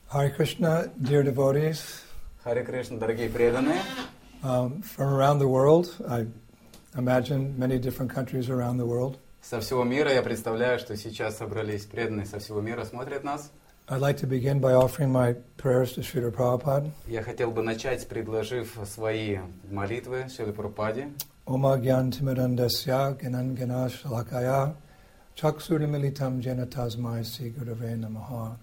Hare Krishna, dear devotees. Харе Кришна, дорогие преданные. From around the world, I imagine many different countries around the world. Со всего мира я представляю, что сейчас собрались преданные со всего мира, смотрят нас. I'd like to begin by offering my prayers to Srila Prabhupada. Я хотел бы начать, предложив свои молитвы Шриле Прабхупаде. Oma Gyan Timidandasya Ganangana Shalakaya Chaksurimilitam Jena Tasmai Sri Gurave Namaha.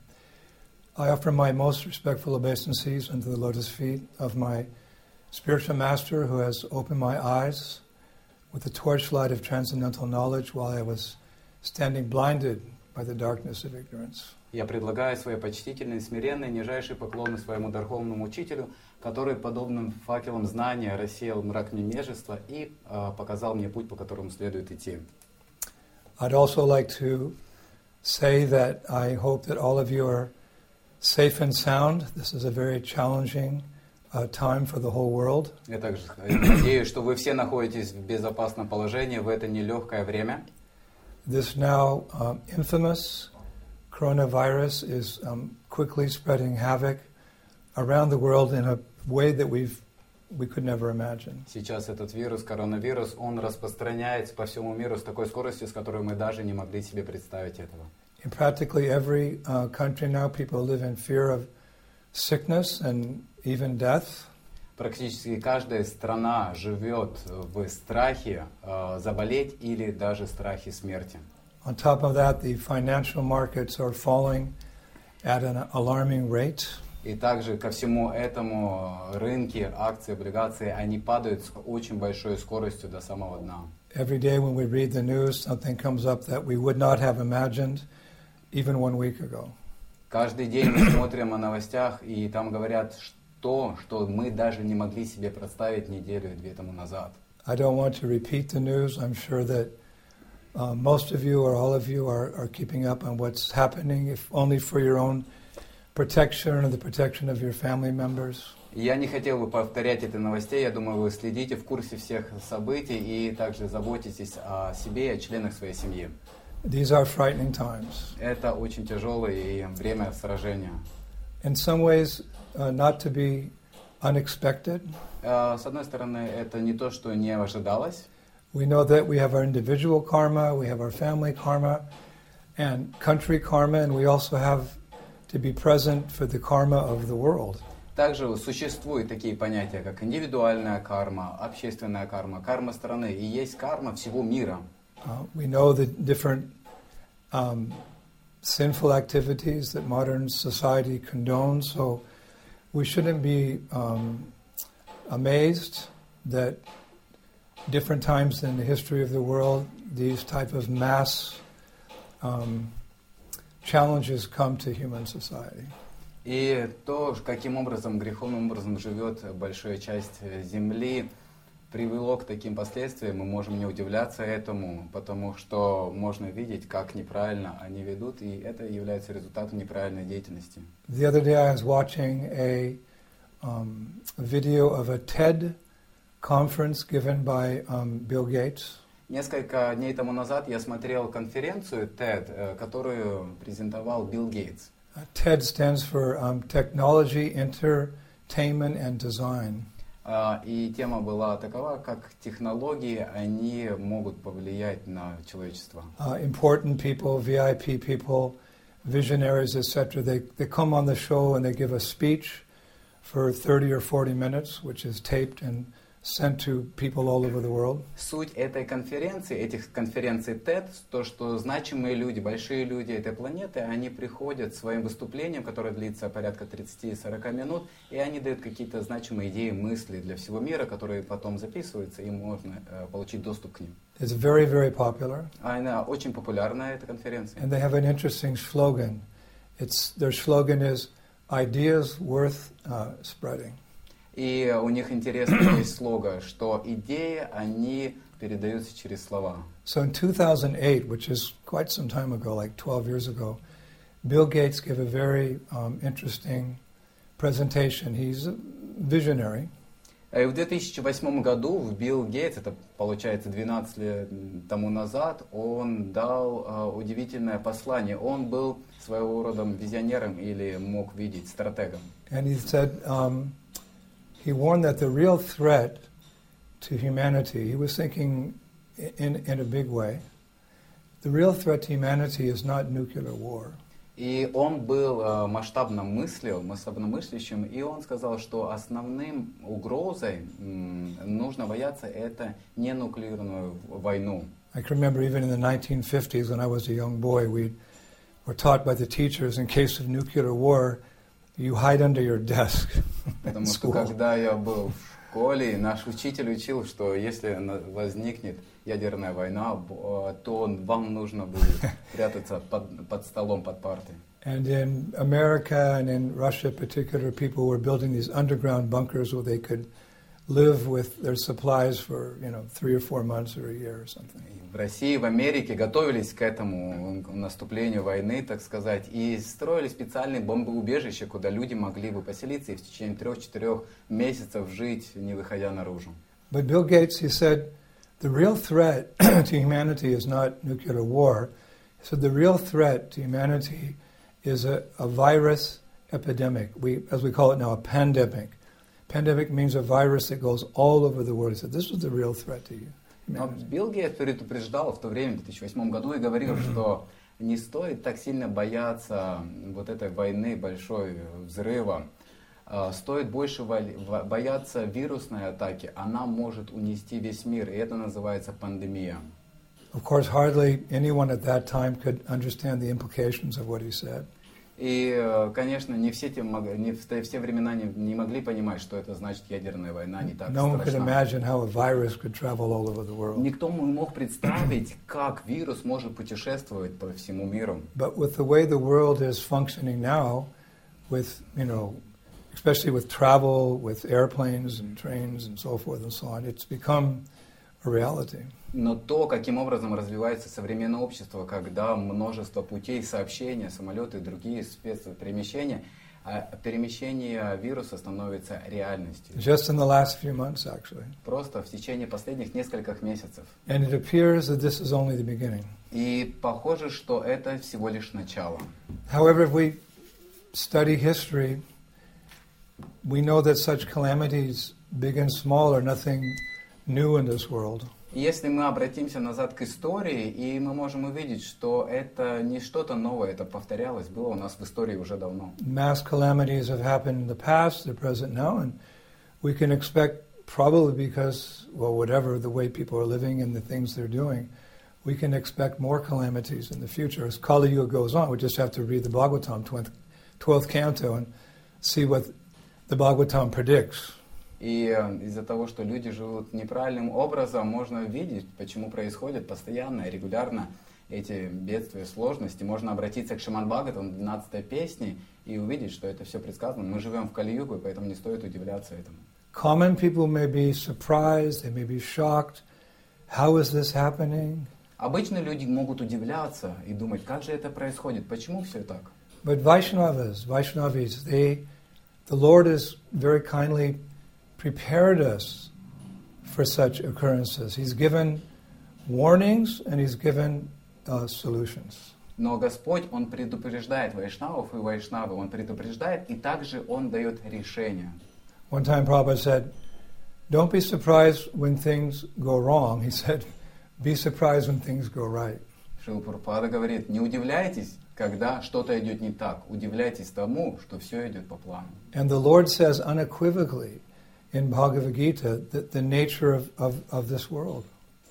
I offer my most respectful obeisances unto the lotus feet of my spiritual master who has opened my eyes with the torchlight of transcendental knowledge while I was standing blinded by the darkness of ignorance. Я предлагаю свои почтительные, смиренные, нижайшие поклоны своему Верховному Учителю, который подобным факелом знания рассеял мрак невежества и показал мне путь, по которому следует идти. I'd also like to say that I hope that all of you are safe and sound. This is a very challenging time for the whole world. Я также надеюсь, что вы все находитесь в безопасном положении в это нелегкое время. This now infamous coronavirus is quickly spreading havoc around the world in a way that we could never imagine. Сейчас этот вирус, коронавирус, он распространяется по всему миру с такой скоростью, с которой мы даже не могли себе представить этого. In practically every country now, people live in fear of sickness and even death. Практически каждая страна живет в страхе заболеть или даже страхе смерти. On top of that, the financial markets are falling at an alarming rate. И также ко всему этому рынки, акции, облигации, они падают с очень большой скоростью до самого дна. Every day when we read the news, something comes up that we would not have imagined even 1 week ago. Каждый день мы смотрим о новостях, и там говорят то, что мы даже не могли себе представить неделю и 2 тому назад. I don't want to repeat the news. I'm sure that most of you or all of you are keeping up on what's happening, if only for your own protection or the protection of your family members. Я не хотел бы повторять этой новостей. Я думаю, вы следите в курсе всех событий и также заботитесь о себе и о членах своей семьи. These are frightening times. Это очень тяжелое время сражения. In some ways, not to be unexpected. С одной стороны, это не то, что не ожидалось. We know that we have our individual karma, we have our family karma, and country karma, and we also have to be present for the karma of the world. Также существуют такие понятия, как индивидуальная карма, общественная карма, карма страны, и есть карма всего мира. We know the different sinful activities that modern society condones, so we shouldn't be amazed that different times in the history of the world, these type of mass challenges come to human society. И то, каким образом, греховным образом живет большая часть Земли, привело к таким последствиям, мы можем не удивляться этому, потому что можно видеть, как неправильно они ведут, и это является результатом неправильной деятельности. The other day I was watching a video of a TED conference given by Bill Gates. Несколько дней тому назад я смотрел конференцию TED, которую презентовал Билл Гейтс. TED stands for Technology, Entertainment and Design. И тема была такова, как технологии, они могут повлиять на человечество. Important people, VIP people, visionaries, etc., they come on the show and they give a speech for 30 or 40 minutes, which is taped and sent to people all over the world. Суть этой конференции, этих конференций TED, то, что значимые люди, большие люди этой планеты, они приходят своим выступлением, которое длится порядка 30-40 минут, и они дают какие-то значимые идеи, мысли для всего мира, которые потом записываются, и можно получить доступ к ним. It's very, very popular. Она очень популярная, эта конференция. And they have an interesting slogan. Their slogan is "Ideas worth spreading." И у них интересный есть слоган, что идеи, они передаются через слова. So in 2008, which is quite some time ago, like 12 years ago, Bill Gates gave a very interesting presentation. He's a visionary. И в 2008 году Билл Гейтс, это получается 12 лет тому назад, он дал удивительное послание. Он был своего рода визионером или мог видеть стратегом. And he said, he warned that the real threat to humanity, he was thinking in a big way, the real threat to humanity is not nuclear war. И он был масштабно мыслящим, и он сказал, что основным угрозой нужно бояться это не нуклеарную войну. I can remember even in the 1950s when I was a young boy, we were taught by the teachers, in case of nuclear war, you hide under your desk. Потому что когда я был в школе, наш учитель учил, что если возникнет ядерная война, то вам нужно будет прятаться под столом, под партой. And in America and in Russia in particular, people were building these underground bunkers where they could live with their supplies for, 3 or 4 months or a year or something. В России, в Америке готовились к этому наступлению войны, так сказать, и строили специальные бомбоубежища, куда люди могли бы поселиться и в течение 3-4 месяцев жить, не выходя наружу. But Bill Gates, he said, the real threat to humanity is not nuclear war. He said the real threat to humanity is a virus epidemic. As we call it now, a pandemic. Pandemic means a virus that goes all over the world. He said this was the real threat to you. Но Билл Гейтс предупреждал в то время, в 2008 году, и говорил, что не стоит так сильно бояться вот этой войны, большой взрыва. Стоит больше бояться вирусной атаки. Она может унести весь мир, и это называется пандемия. Of course, hardly anyone at that time could understand the implications of what he said. И, конечно, не все в те времена не могли понимать, что это значит ядерная война, не так страшна. Никто не мог представить, как вирус может путешествовать по всему миру. But with the way the world is functioning now, with, especially with travel, with airplanes and trains and so forth and so on, it's become a reality. Но то, каким образом развивается современное общество, когда множество путей сообщения, самолеты и другие спецперемещения, перемещение вируса становится реальностью. Just in the last few months, actually. Просто в течение последних нескольких месяцев. And it appears that this is only the beginning. И похоже, что это всего лишь начало. However, if we study history, we know that such calamities, big and small, are nothing new in this world. Если мы обратимся назад к истории, и мы можем увидеть, что это не что-то новое, это повторялось, было у нас в истории уже давно. Mass calamities have happened in the past, they're present now, and we can expect, probably because, whatever the way people are living and the things they're doing, we can expect more calamities in the future. As Kali Yuga goes on, we just have to read the Bhagavatam, 12th canto, and see what the Bhagavatam predicts. И из-за того, что люди живут неправильным образом, можно видеть, почему происходят постоянно, регулярно эти бедствия, сложности. Можно обратиться к Шримад Бхагаватам, 12-й песне, и увидеть, что это все предсказано. Мы живем в Кали-югу, поэтому не стоит удивляться этому. Common people may be surprised, they may be shocked. How is this happening? Обычные люди могут удивляться и думать, как же это происходит, почему все так? But Vaishnavis, the Lord is very kindly prepared us for such occurrences. He's given warnings and He's given solutions. Но Господь, Он предупреждает вайшнавов и вайшнавы, Он предупреждает, и также Он дает решения. One time Prabhupada said, don't be surprised when things go wrong. He said, be surprised when things go right. Шрила Прабхупада говорит, не удивляйтесь, когда что-то идет не так. Удивляйтесь тому, что все идет по плану. And the Lord says unequivocally in Bhagavad Gita the nature of this world.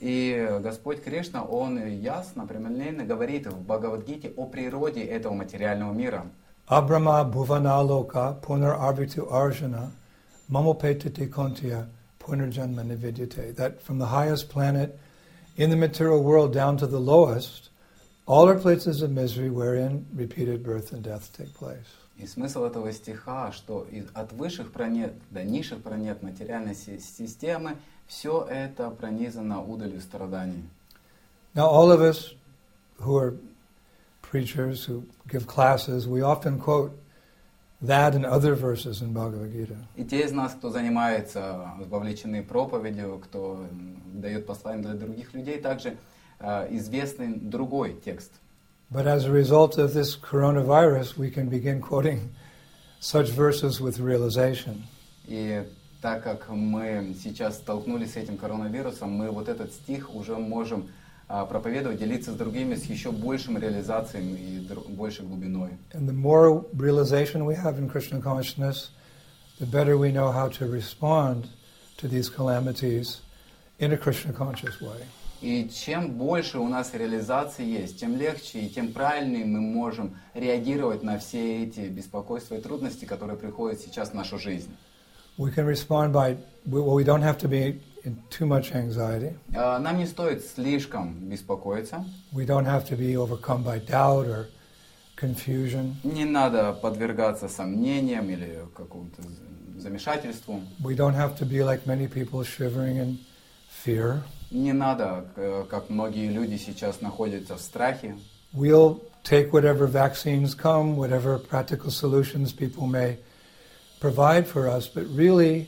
И Господь Кришна, Он ясно, прямолинейно говорит в Бхагавад-гите о природе этого материального мира. Abrahma bhuvana loka punar arvitu arjuna mamopetati kontya punarjanma nividyate. That from the highest planet in the material world down to the lowest, all are places of misery wherein repeated birth and death take place. И смысл этого стиха, что от высших планет до низших планет материальной системы все это пронизано удалью страданий. Now all of us who are preachers, who give classes, we often quote that and other verses in Bhagavad Gita. И те из нас, кто занимается, вовлечены проповедью, кто дает послание для других людей, также известный другой текст. But as a result of this coronavirus, we can begin quoting such verses with realization. И так как мы сейчас столкнулись с этим коронавирусом, мы вот этот стих уже можем проповедовать, делиться с другими с еще большим реализацией и большей глубиной. And the more realization we have in Krishna consciousness, the better we know how to respond to these calamities in a Krishna conscious way. И чем больше у нас реализации есть, тем легче и тем правильнее мы можем реагировать на все эти беспокойства и трудности, которые приходят сейчас в нашу жизнь. We can respond by, well, we don't have to be in too much anxiety. Нам не стоит слишком беспокоиться. We don't have to be overcome by doubt or confusion. Не надо подвергаться сомнениям или какому-то замешательству. We don't have to be like many people shivering in fear. Не надо, как многие люди сейчас находятся в страхе. We'll take whatever vaccines come, whatever practical solutions people may provide for us, but really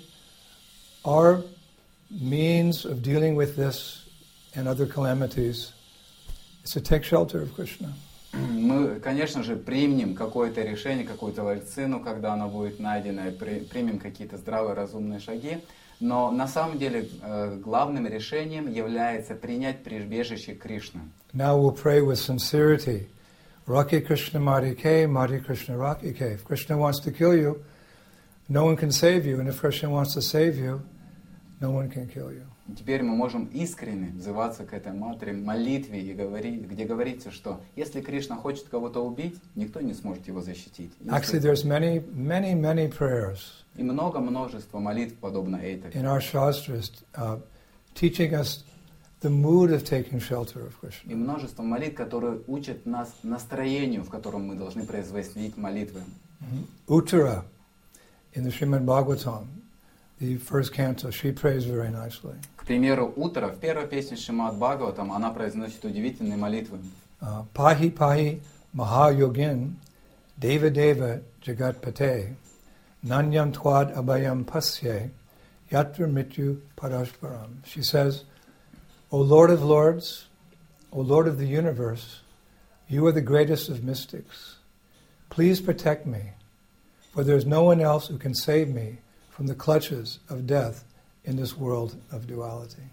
our means of dealing with this and other calamities is to take shelter of Krishna. Мы, конечно же, примем какое-то решение, какую-то вакцину, когда она будет найдена, и примем какие-то здравые, разумные шаги. Но на самом деле главным решением является принять прибежище Кришны. Now we'll pray with sincerity. Rakhi Krishna Mari Ke, Mari Krishna Rakhi Ke. If Krishna wants to kill you, no one can save you. And if Krishna wants to save you, no one can kill you. Теперь мы можем искренне взываться к этой молитве, и где говорится, что если Кришна хочет кого-то убить, никто не сможет его защитить. Actually, there's many prayers. И множество молитв подобно этой. In our shastras, teaching us the mood of taking shelter of Krishna. И множество молитв, которые учат нас настроению, в котором мы должны производить молитвы. Uttara, in the Srimad Bhagavatam, the first canto, she prays very nicely. К примеру, Уттара в первой песне Шримад Бхагаватам она произносит удивительные молитвы. Pahi pahi mahayogin deva deva jagatpate nanyam twad abhayam pasye yatra mrityu parashparam. She says, O Lord of Lords, O Lord of the universe, you are the greatest of mystics. Please protect me, for there is no one else who can save me from the clutches of death in this world of duality.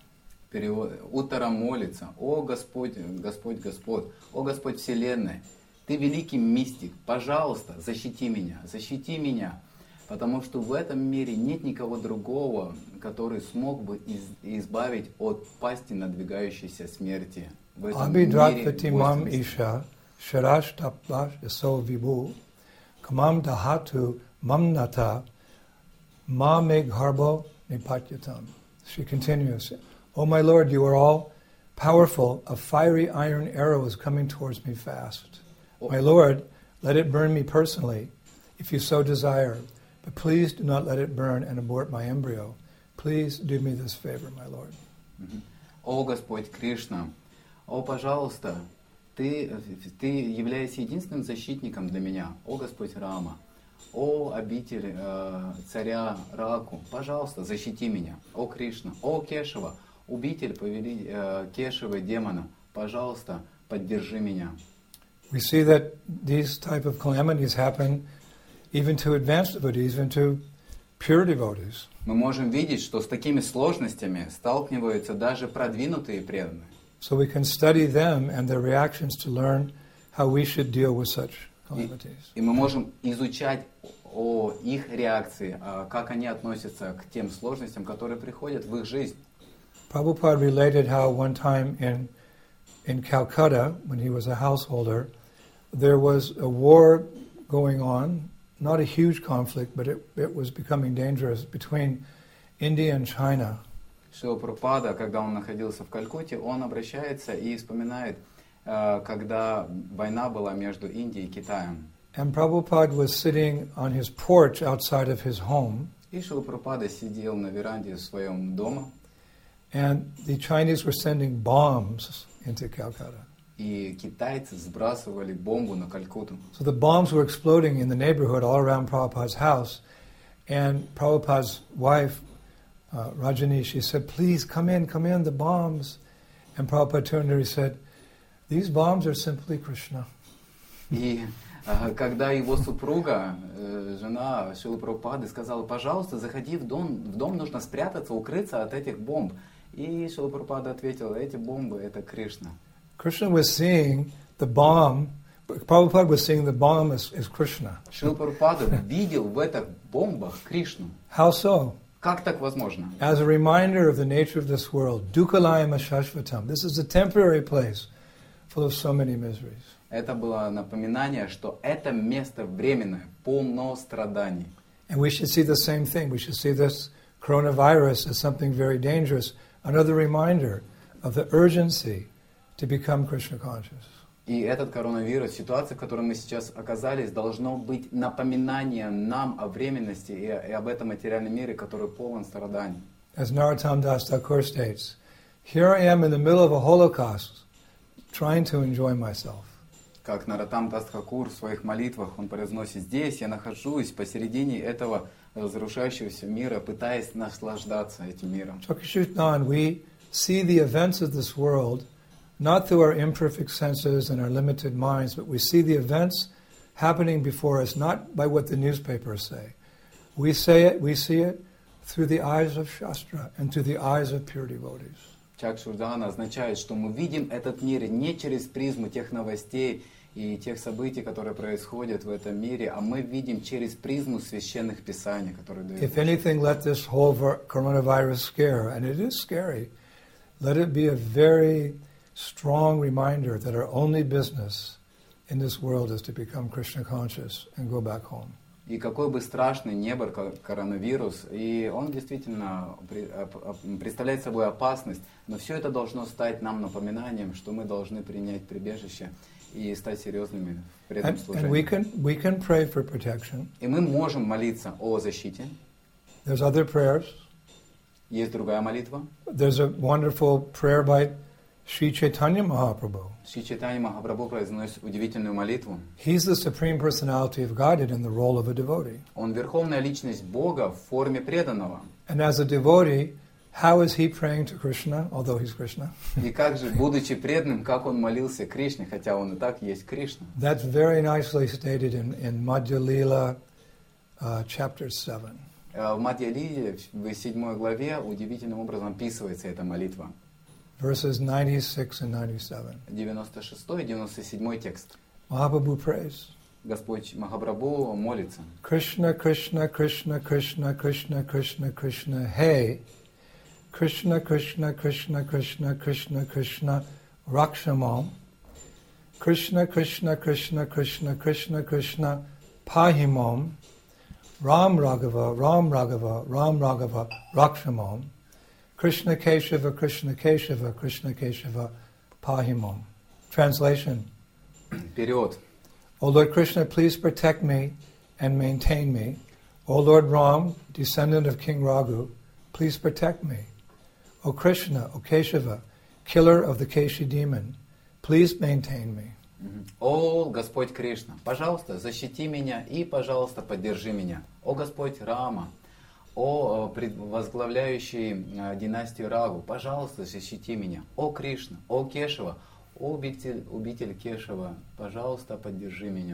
Уттара молится: «О Господь, Господь, Господь, о Господь Вселенной, Ты великий мистик, пожалуйста, защити меня, потому что в этом мире нет никого другого, который смог бы избавить от пасти надвигающейся смерти». В этом мире Abhidratvatimam isha sharash tapvash yaso vibhu kamam dahatu mamnata ma megharbo nipatyatam. She continues, O my Lord, you are all powerful. A fiery iron arrow is coming towards me fast. My Lord, let it burn me personally, if you so desire. But please do not let it burn and abort my embryo. Please do me this favor, my Lord. О Господь Кришна, о, пожалуйста, Ты являешься единственным защитником для меня. О Господь Рама, о обитель царя Раку, пожалуйста, защити меня. О Кришна, о Кешава, убитель Кешавы демона, пожалуйста, поддержи меня. We see that these type of calamities happen even to advanced devotees, even to pure devotees. Мы можем видеть, что с такими сложностями сталкиваются даже продвинутые преданные. So we can study them and their reactions to learn how we should deal with such calamities. И мы можем изучать о их реакции, как они относятся к тем сложностям, которые приходят в их жизнь. Prabhupada related how one time in Calcutta, when he was a householder, there was a war going on, not a huge conflict, but it was becoming dangerous between India and China. Шрила Прабхупада, когда он находился в Калькутте, он обращается и вспоминает, когда война была между Индией и Китаем. And Prabhupada was sitting on his porch outside of his home. И Шрила Прабхупада сидел на веранде в своем доме. And the Chinese were sending bombs into Calcutta. И китайцы сбрасывали бомбу на Калькутту. So the bombs were exploding in the neighborhood all around Prabhupada's house. And Prabhupada's wife, Rajani, she said, please come in, the bombs. And Prabhupada turned to her and said, these bombs are simply Krishna. И когда его супруга, жена Шрилы Прабхупады, сказала, пожалуйста, заходи в дом нужно спрятаться, укрыться от этих бомб. И Шрила Прабхупада ответила, эти бомбы — это Кришна. Krishna was seeing the bomb, Prabhupada was seeing the bomb as Krishna. Шрила Прабхупада видел в этих бомбах Кришну. How so? Как так возможно? As a reminder of the nature of this world, Dukhalayam Ashashvatam. This is a temporary place full of so many miseries. Это было напоминание, что это место временное, полно страданий. And we should see the same thing. We should see this coronavirus as something very dangerous, another reminder of the urgency to become Krishna conscious. И этот коронавирус, ситуация, в которой мы сейчас оказались, должно быть напоминанием нам о временности и об этом материальном мире, который полон страданий. As Narottam Das Thakur states, here I am in the middle of a Holocaust, trying to enjoy myself. Как Нароттам Дас Тхакур в своих молитвах, он произносит, здесь я нахожусь посередине этого разрушающегося мира, пытаясь наслаждаться этим миром. Chakshutnan, we see the events of this world not through our imperfect senses and our limited minds, but we see the events happening before us not by what the newspapers say. We see it through the eyes of Shastra and through the eyes of pure devotees. Чакшурдана означает, что мы видим этот мир не через призму тех новостей и тех событий, которые происходят в этом мире, а мы видим через призму священных писаний, которые дают. If anything, let this whole coronavirus scare, and it is scary, let it be a very strong reminder that our only business in this world is to become Krishna conscious and go back home. И какой бы страшный ни был коронавирус, и он действительно представляет собой опасность, но все это должно стать нам напоминанием, что мы должны принять прибежище и стать серьезными в преданном служении. And we can pray for protection. И мы можем молиться о защите. There's other prayers. Есть другая молитва. There's a wonderful prayer by Sri Chaitanya Mahaprabhu. Шри Чайтанья Махапрабху произносит удивительную молитву. He's the Supreme Personality of Godhead in the role of a devotee. Он верховная личность Бога в форме преданного. And as a devotee, how is he praying to Krishna, although he's Krishna? И как же, будучи преданным, как он молился Кришне, хотя он и так есть Кришна. That's very nicely stated in Madhya Lila, chapter 7. В Мадья-лиле, в 7 главе, удивительным образом описывается эта молитва. Verses 96 and 97. 96 и 97 текст. Mahaprabhu prays. Господь Махапрабху молится. Krishna, Krishna, Krishna, Krishna, Krishna, Krishna, Krishna, Hey. Krishna, Krishna, Krishna, Krishna, Krishna, Krishna, Rakshamam. Krishna, Krishna, Krishna, Krishna, Krishna, Krishna, Pahimam. Ram Raghava, Ram Raghava, Ram Raghava, Rakshamam. Krishna Keshava, Krishna Keshava, Krishna Keshava, Pahimam. Translation. Период. O Lord Krishna, please protect me and maintain me. O Lord Ram, descendant of King Raghu, please protect me. O Krishna, O Keshava, killer of the Keshi demon, please maintain me. О Господь Кришна, пожалуйста, защити меня и, пожалуйста, поддержи меня. О Господь Рама, о возглавляющий династию Рагу, пожалуйста, защити меня. О Кришна, о Кешава, о убитель Кешава, пожалуйста, поддержи меня.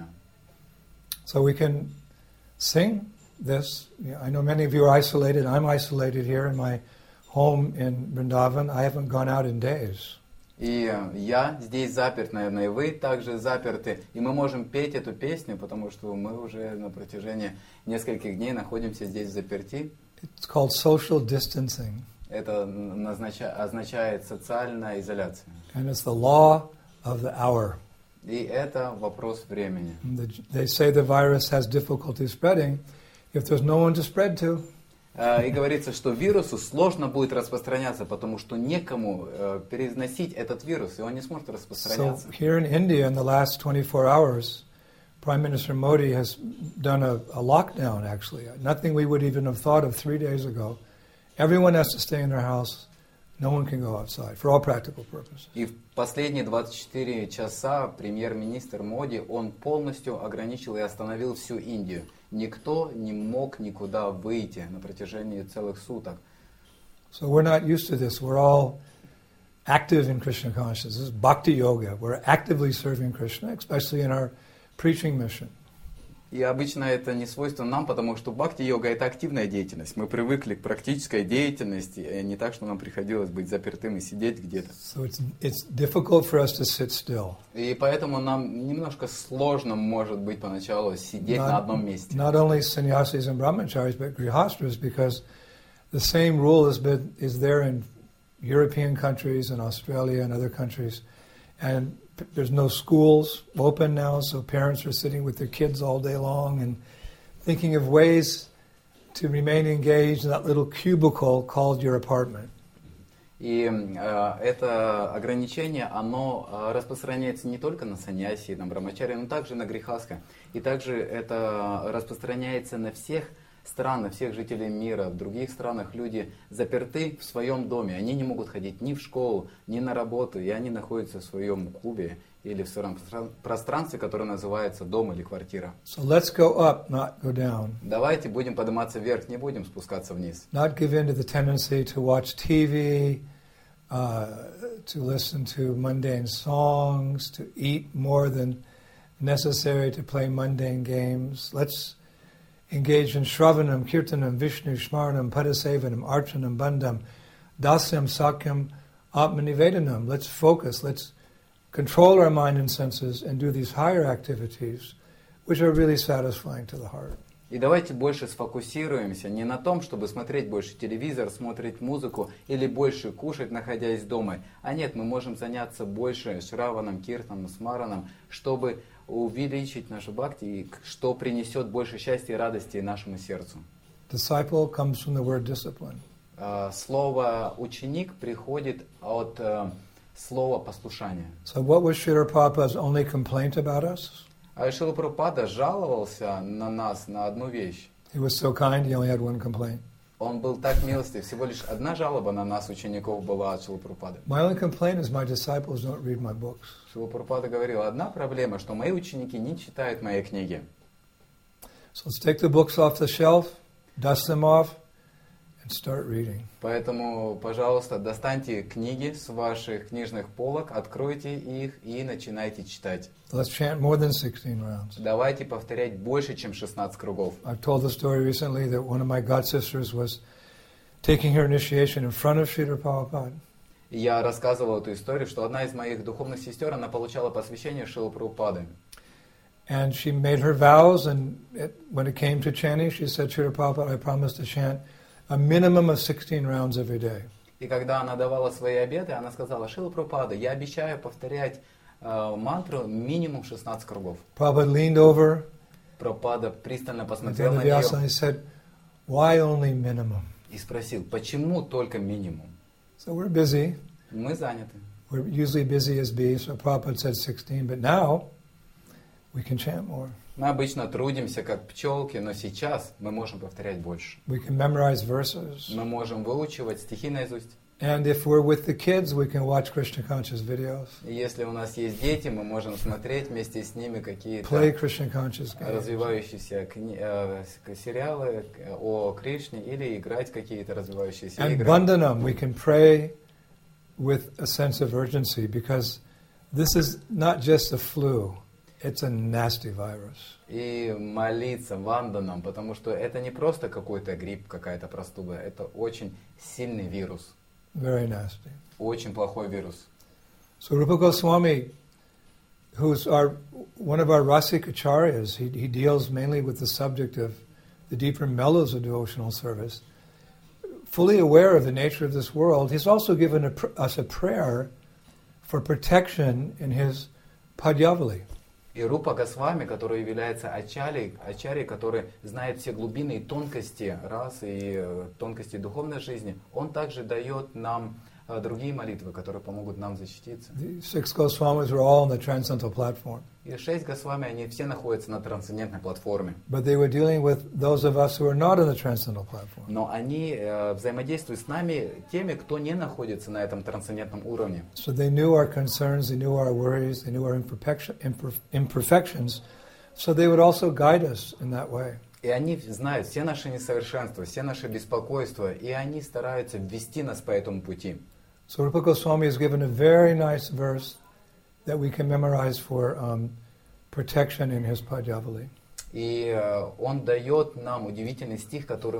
So we can sing this. I know many of you are isolated. I'm isolated here in my home in Vrindavan. I haven't gone out in days. И я здесь заперт, наверное, и вы также заперты. И мы можем петь эту песню, потому что мы уже на протяжении нескольких дней находимся здесь заперти. It's called social distancing. Это означает социальная изоляция. And it's the law of the hour. И это вопрос времени. They say the virus has difficulty spreading if there's no one to spread to. И говорится, что вирусу сложно будет распространяться, потому что некому переносить этот вирус, и он не сможет распространяться. So here in India, in the last 24 hours, Prime Minister Modi has done a lockdown, actually. Nothing we would even have thought of 3 days ago. Everyone has to stay in their house. No one can go outside for all practical purposes. И в последние 24 часа премьер-министр Моди, он полностью ограничил и остановил всю Индию. Никто не мог никуда выйти на протяжении целых суток. So we're not used to this. We're all active in Krishna consciousness. This is bhakti yoga. We're actively serving Krishna, especially in our preaching mission. И обычно это не свойственно нам, потому что бхакти-йога — это активная деятельность. Мы привыкли к практической деятельности, не так, что нам приходилось быть запертым и сидеть где-то. So it's difficult for us to sit still. И поэтому нам немножко сложно, может быть, поначалу сидеть на одном месте. Not only sannyasis and brahmacharis, but grihastras, because the same rule is there in European countries and Australia and other countries. And there's no schools open now, so parents are sitting with their kids all day long and thinking of ways to remain engaged in that little cubicle called your apartment. И это ограничение, оно распространяется не только на саньяси, на брамачари, но также на грихаска. И также это распространяется на всех странах, всех жителей мира. В других странах люди заперты в своем доме. Они не могут ходить ни в школу, ни на работу. И они находятся в своем клубе или в своем пространстве, которое называется дом или квартира. So let's go up, not go down. Давайте будем подниматься вверх, не будем спускаться вниз. Not give in to the tendency to watch TV, to listen to mundane songs, to eat more than necessary, to play mundane games. Let's engage in Shravanam, Kirtanam, Vishnu, Shmaranam, Padasevanam, Archanam, Bandham, Dasyam, Sakyam, Atmanivedanam. Let's focus, let's control our mind and senses and do these higher activities, which are really satisfying to the heart. И давайте больше сфокусируемся не на том, чтобы смотреть больше телевизор, смотреть музыку или больше кушать, находясь дома. А нет, мы можем заняться больше Шраваном, Киртаном, Смараном, чтобы увеличить нашу бхакти, что принесет больше счастья и радости нашему сердцу. Disciple comes from the word discipline. Слово «ученик» приходит от слова «послушание». So what was Srila Prabhupada's only complaint about us? А Шрила Прабхупада жаловался на нас на одну вещь. He was so kind, he only had one complaint. Он был так милостив, всего лишь одна жалоба на нас, учеников, была от Шрилы Прабхупады. My only complaint is my disciples don't read my books. Шрила Прабхупада говорил, одна проблема, что мои ученики не читают мои книги. So let's take the books off the shelf, dust them off, and start reading. Поэтому, пожалуйста, достаньте книги с ваших книжных полок, откройте их и начинайте читать. Let's chant more than 16 rounds. Давайте повторять больше, чем 16 кругов. I've told the story recently that one of my god sisters was taking her initiation in front of Srila Prabhupada. Я рассказывал эту историю, что одна из моих духовных сестер, она получала посвящение Шрилы Прабхупады. And she made her vows, and when it came to chanting, she said, Srila Prabhupada, I promise to chant a minimum of 16 rounds every day. И когда она давала свои обеты, она сказала, Шрила Прабхупада, я обещаю повторять мантру минимум 16 кругов. Prabhupada leaned over, Прабхупада пристально at the посмотрел end на of the нее asana, he said, why only minimum? и спросил, почему только минимум? So we're busy. Мы заняты. We're usually busy as bees, so Prabhupada said 16, but now we can chant more. Мы обычно трудимся как пчелки, но сейчас мы можем повторять больше. We can memorize verses. Мы можем выучивать стихи наизусть. And if we're with the kids, we can watch Krishna conscious videos. И если у нас есть дети, мы можем смотреть вместе с ними какие-то Play Krishna conscious games. развивающиеся сериалы о Кришне или играть какие-то развивающиеся And игры. bandhanam, we can pray with a sense of urgency because this is not just a flu, it's a nasty virus. И молиться ванданам, потому что это не просто какой-то грипп, какая-то простуда, это очень сильный вирус. Very nasty. Очень плохой вирус. So Rupa Goswami, who's one of our Rasik acharyas, he deals mainly with the subject of the deeper mellows of devotional service. Fully aware of the nature of this world, he's also given us a prayer for protection in his Padyavali. И Рупа Госвами, который является ачарьей, который знает все глубины и тонкости расы и тонкости духовной жизни, он также дает нам другие молитвы, которые помогут нам защититься. The 6 Goswamis were all on the transcendental platform. И 6 Госвами, они все находятся на трансцендентной платформе. But they were dealing with those of us who are not on the transcendental platform. Но они взаимодействуют с нами, теми, кто не находится на этом трансцендентном уровне. So they knew our concerns, they knew our worries, they knew our imperfections, so they would also guide us in that way. И они знают все наши несовершенства, все наши беспокойства, и они стараются ввести нас по этому пути. So Rupa Goswami has given a very nice verse that we can memorize for protection in his Padyavali. И он дает нам удивительный стих, который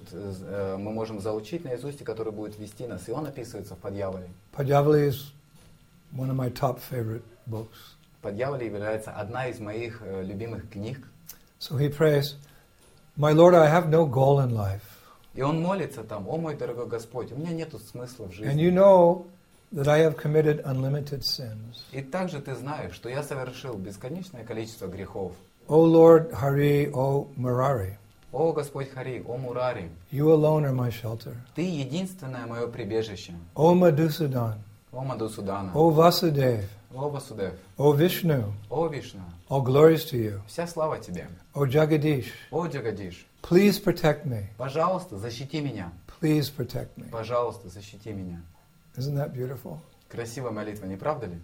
мы можем заучить наизусть, и который будет вести нас. И он описывается в Падьявали. Padyavali is one of my top favorite books. Падьявали является одна из моих любимых книг. So he prays, "My Lord, I have no goal in life." И он молится там: «О мой дорогой Господь, у меня нету смысла в And жизни». you know that I have committed unlimited sins. И также ты знаешь, что я совершил бесконечное количество грехов. O Lord Hari, O Murari, О Господь Хари, о Мурари, you alone are my shelter. Ты единственное мое прибежище. O Madhusudan, О Мадхусудана, O Vasudev, о Васудев, O Vishnu, о Вишну, all glories to you. вся слава Тебе. O Jagadish, О Джагадиш, please protect me. пожалуйста, защити меня. Please protect me. Пожалуйста, защити меня. Isn't that beautiful? Красивая молитва, не правда ли?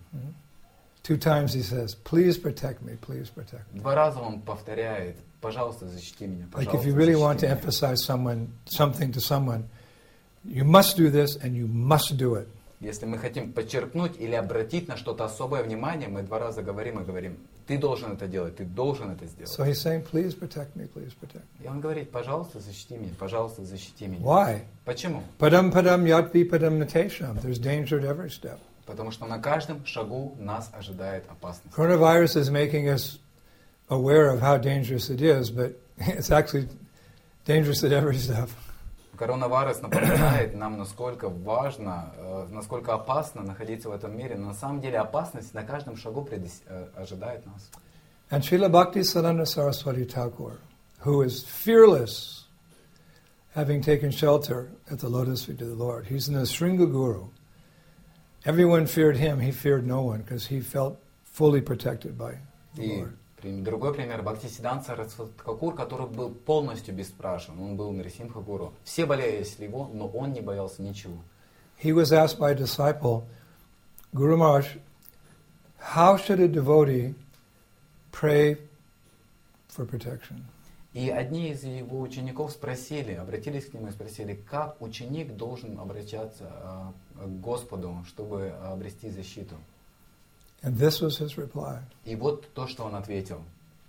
2 times he says, please protect me, please protect me. 2 раза он повторяет: пожалуйста, защити меня, Like пожалуйста, if you really want to защити меня. emphasize something to someone, you must do this and you must do it. Если мы хотим подчеркнуть или обратить на что-то особое внимание, мы 2 раза говорим и говорим: ты должен это делать, ты должен это сделать. So he's saying, please protect me, please protect me. И он говорит: пожалуйста, защити меня, пожалуйста, защити меня. Why? Почему? Padam padam yatvi padam natesham. There's danger at every step. Потому что на каждом шагу нас ожидает опасность. Coronavirus is making us aware of how dangerous it is, but it's actually dangerous at every step. Коронавирус напоминает нам, насколько важно, насколько опасно находиться в этом мире. Но на самом деле опасность на каждом шагу ожидает нас. And Srila Bhaktisiddhanta Saraswati Thakur, who is fearless, having taken shelter at the lotus feet of the Lord. He's the Sringa Guru. Everyone feared him, he feared no one, because he felt fully protected by the Lord. Другой пример: Бхактисиддханта Сарасвати Тхакур, который был полностью бесстрашен. Он был Нарисимха Гуру. Все боялись его, но он не боялся ничего. He was asked by a disciple, Guru Maharaj, how should a devotee pray for protection? И одни из его учеников обратились к нему и спросили, как ученик должен обращаться к Господу, чтобы обрести защиту. And this was his reply. И вот то, что он ответил.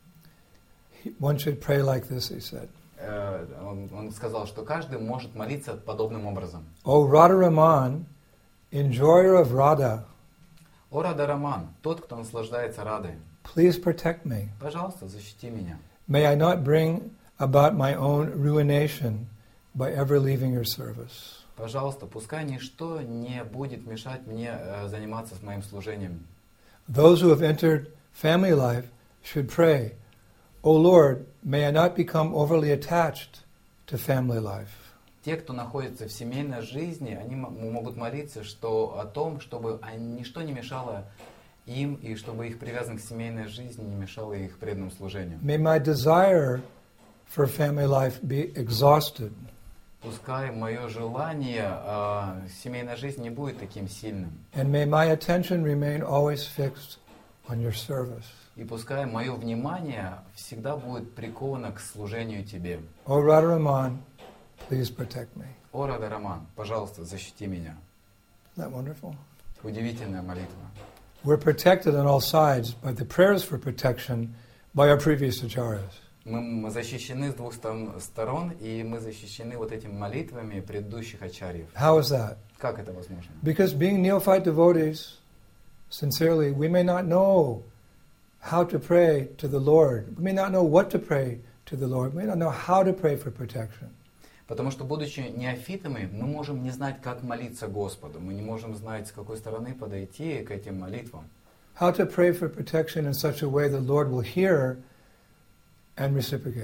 One should pray like this, he said. Он сказал, что каждый может молиться подобным образом. O Radharaman, enjoyer of Radha, О Радараман, тот, кто наслаждается Радой, please protect me. пожалуйста, защити меня. May I not bring about my own ruination by ever leaving your service. Пожалуйста, пускай ничто не будет мешать мне заниматься моим служением. Those who have entered family life should pray, O Lord, may I not become overly attached to family life. Те, кто находится в семейной жизни, они могут молиться о том, чтобы ничто не мешало им, и чтобы их привязанность к семейной жизни не мешала их преданному служению. May my desire for family life be exhausted. Пускай мое желание семейной жизни не будет таким сильным. And may my attention remain always fixed on your service. И пускай мое внимание всегда будет приковано к служению Тебе. O Radharaman, please protect me. О Радараман, пожалуйста, защити меня. Isn't that wonderful? Удивительная молитва. We're protected on all sides by the prayers for protection by our previous acharyas. Мы защищены с 2 сторон, и мы защищены вот этими молитвами предыдущих ачарьев. How is that? Как это возможно? Because being neophyte devotees, sincerely, we may not know how to pray to the Lord. We may not know what to pray to the Lord. We may not know how to pray for protection. Потому что, будучи неофитами, мы можем не знать, как молиться Господу. Мы не можем знать, с какой стороны подойти к этим молитвам. How to pray for protection in such a way the Lord will hear and reciprocate.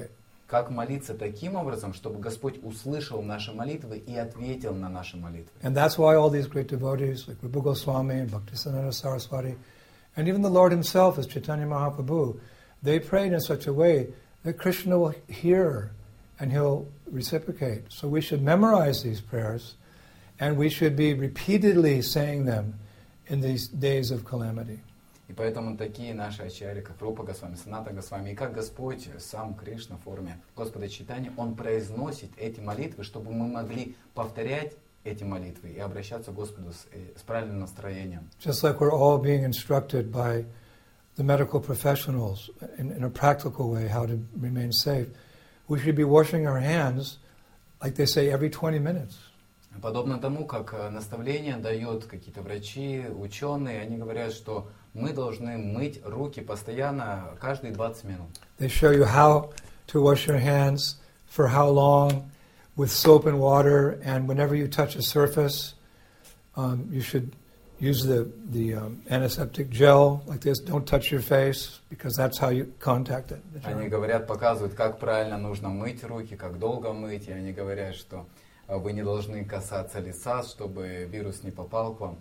как молиться таким образом, чтобы Господь услышал наши молитвы и ответил на наши молитвы. And that's why all these great devotees like Rupa Goswami and Bhaktisiddhanta Saraswati, and even the Lord himself as Chaitanya Mahaprabhu, they prayed in such a way that Krishna will hear and he'll reciprocate. So we should memorize these prayers and we should be repeatedly saying them in these days of calamity. И поэтому такие наши ачарьи, как Рупа Госвами, Саната Госвами, и как Господь, сам Кришна в форме Господа Чайтаньи, Он произносит эти молитвы, чтобы мы могли повторять эти молитвы и обращаться к Господу с правильным настроением. Just like we're all being instructed by the medical professionals in a practical way how to remain safe, we should be washing our hands, like they say, every 20 minutes. Подобно тому, как наставления дают какие-то врачи, ученые, они говорят, что мы должны мыть руки постоянно, каждые 20 минут. They show you how to wash your hands, for how long, with soap and water, and whenever you touch a surface, you should use the antiseptic gel like this. Don't touch your face, because that's how you contact it. Они говорят, показывают, как правильно нужно мыть руки, как долго мыть, и они говорят, что вы не должны касаться лица, чтобы вирус не попал к вам.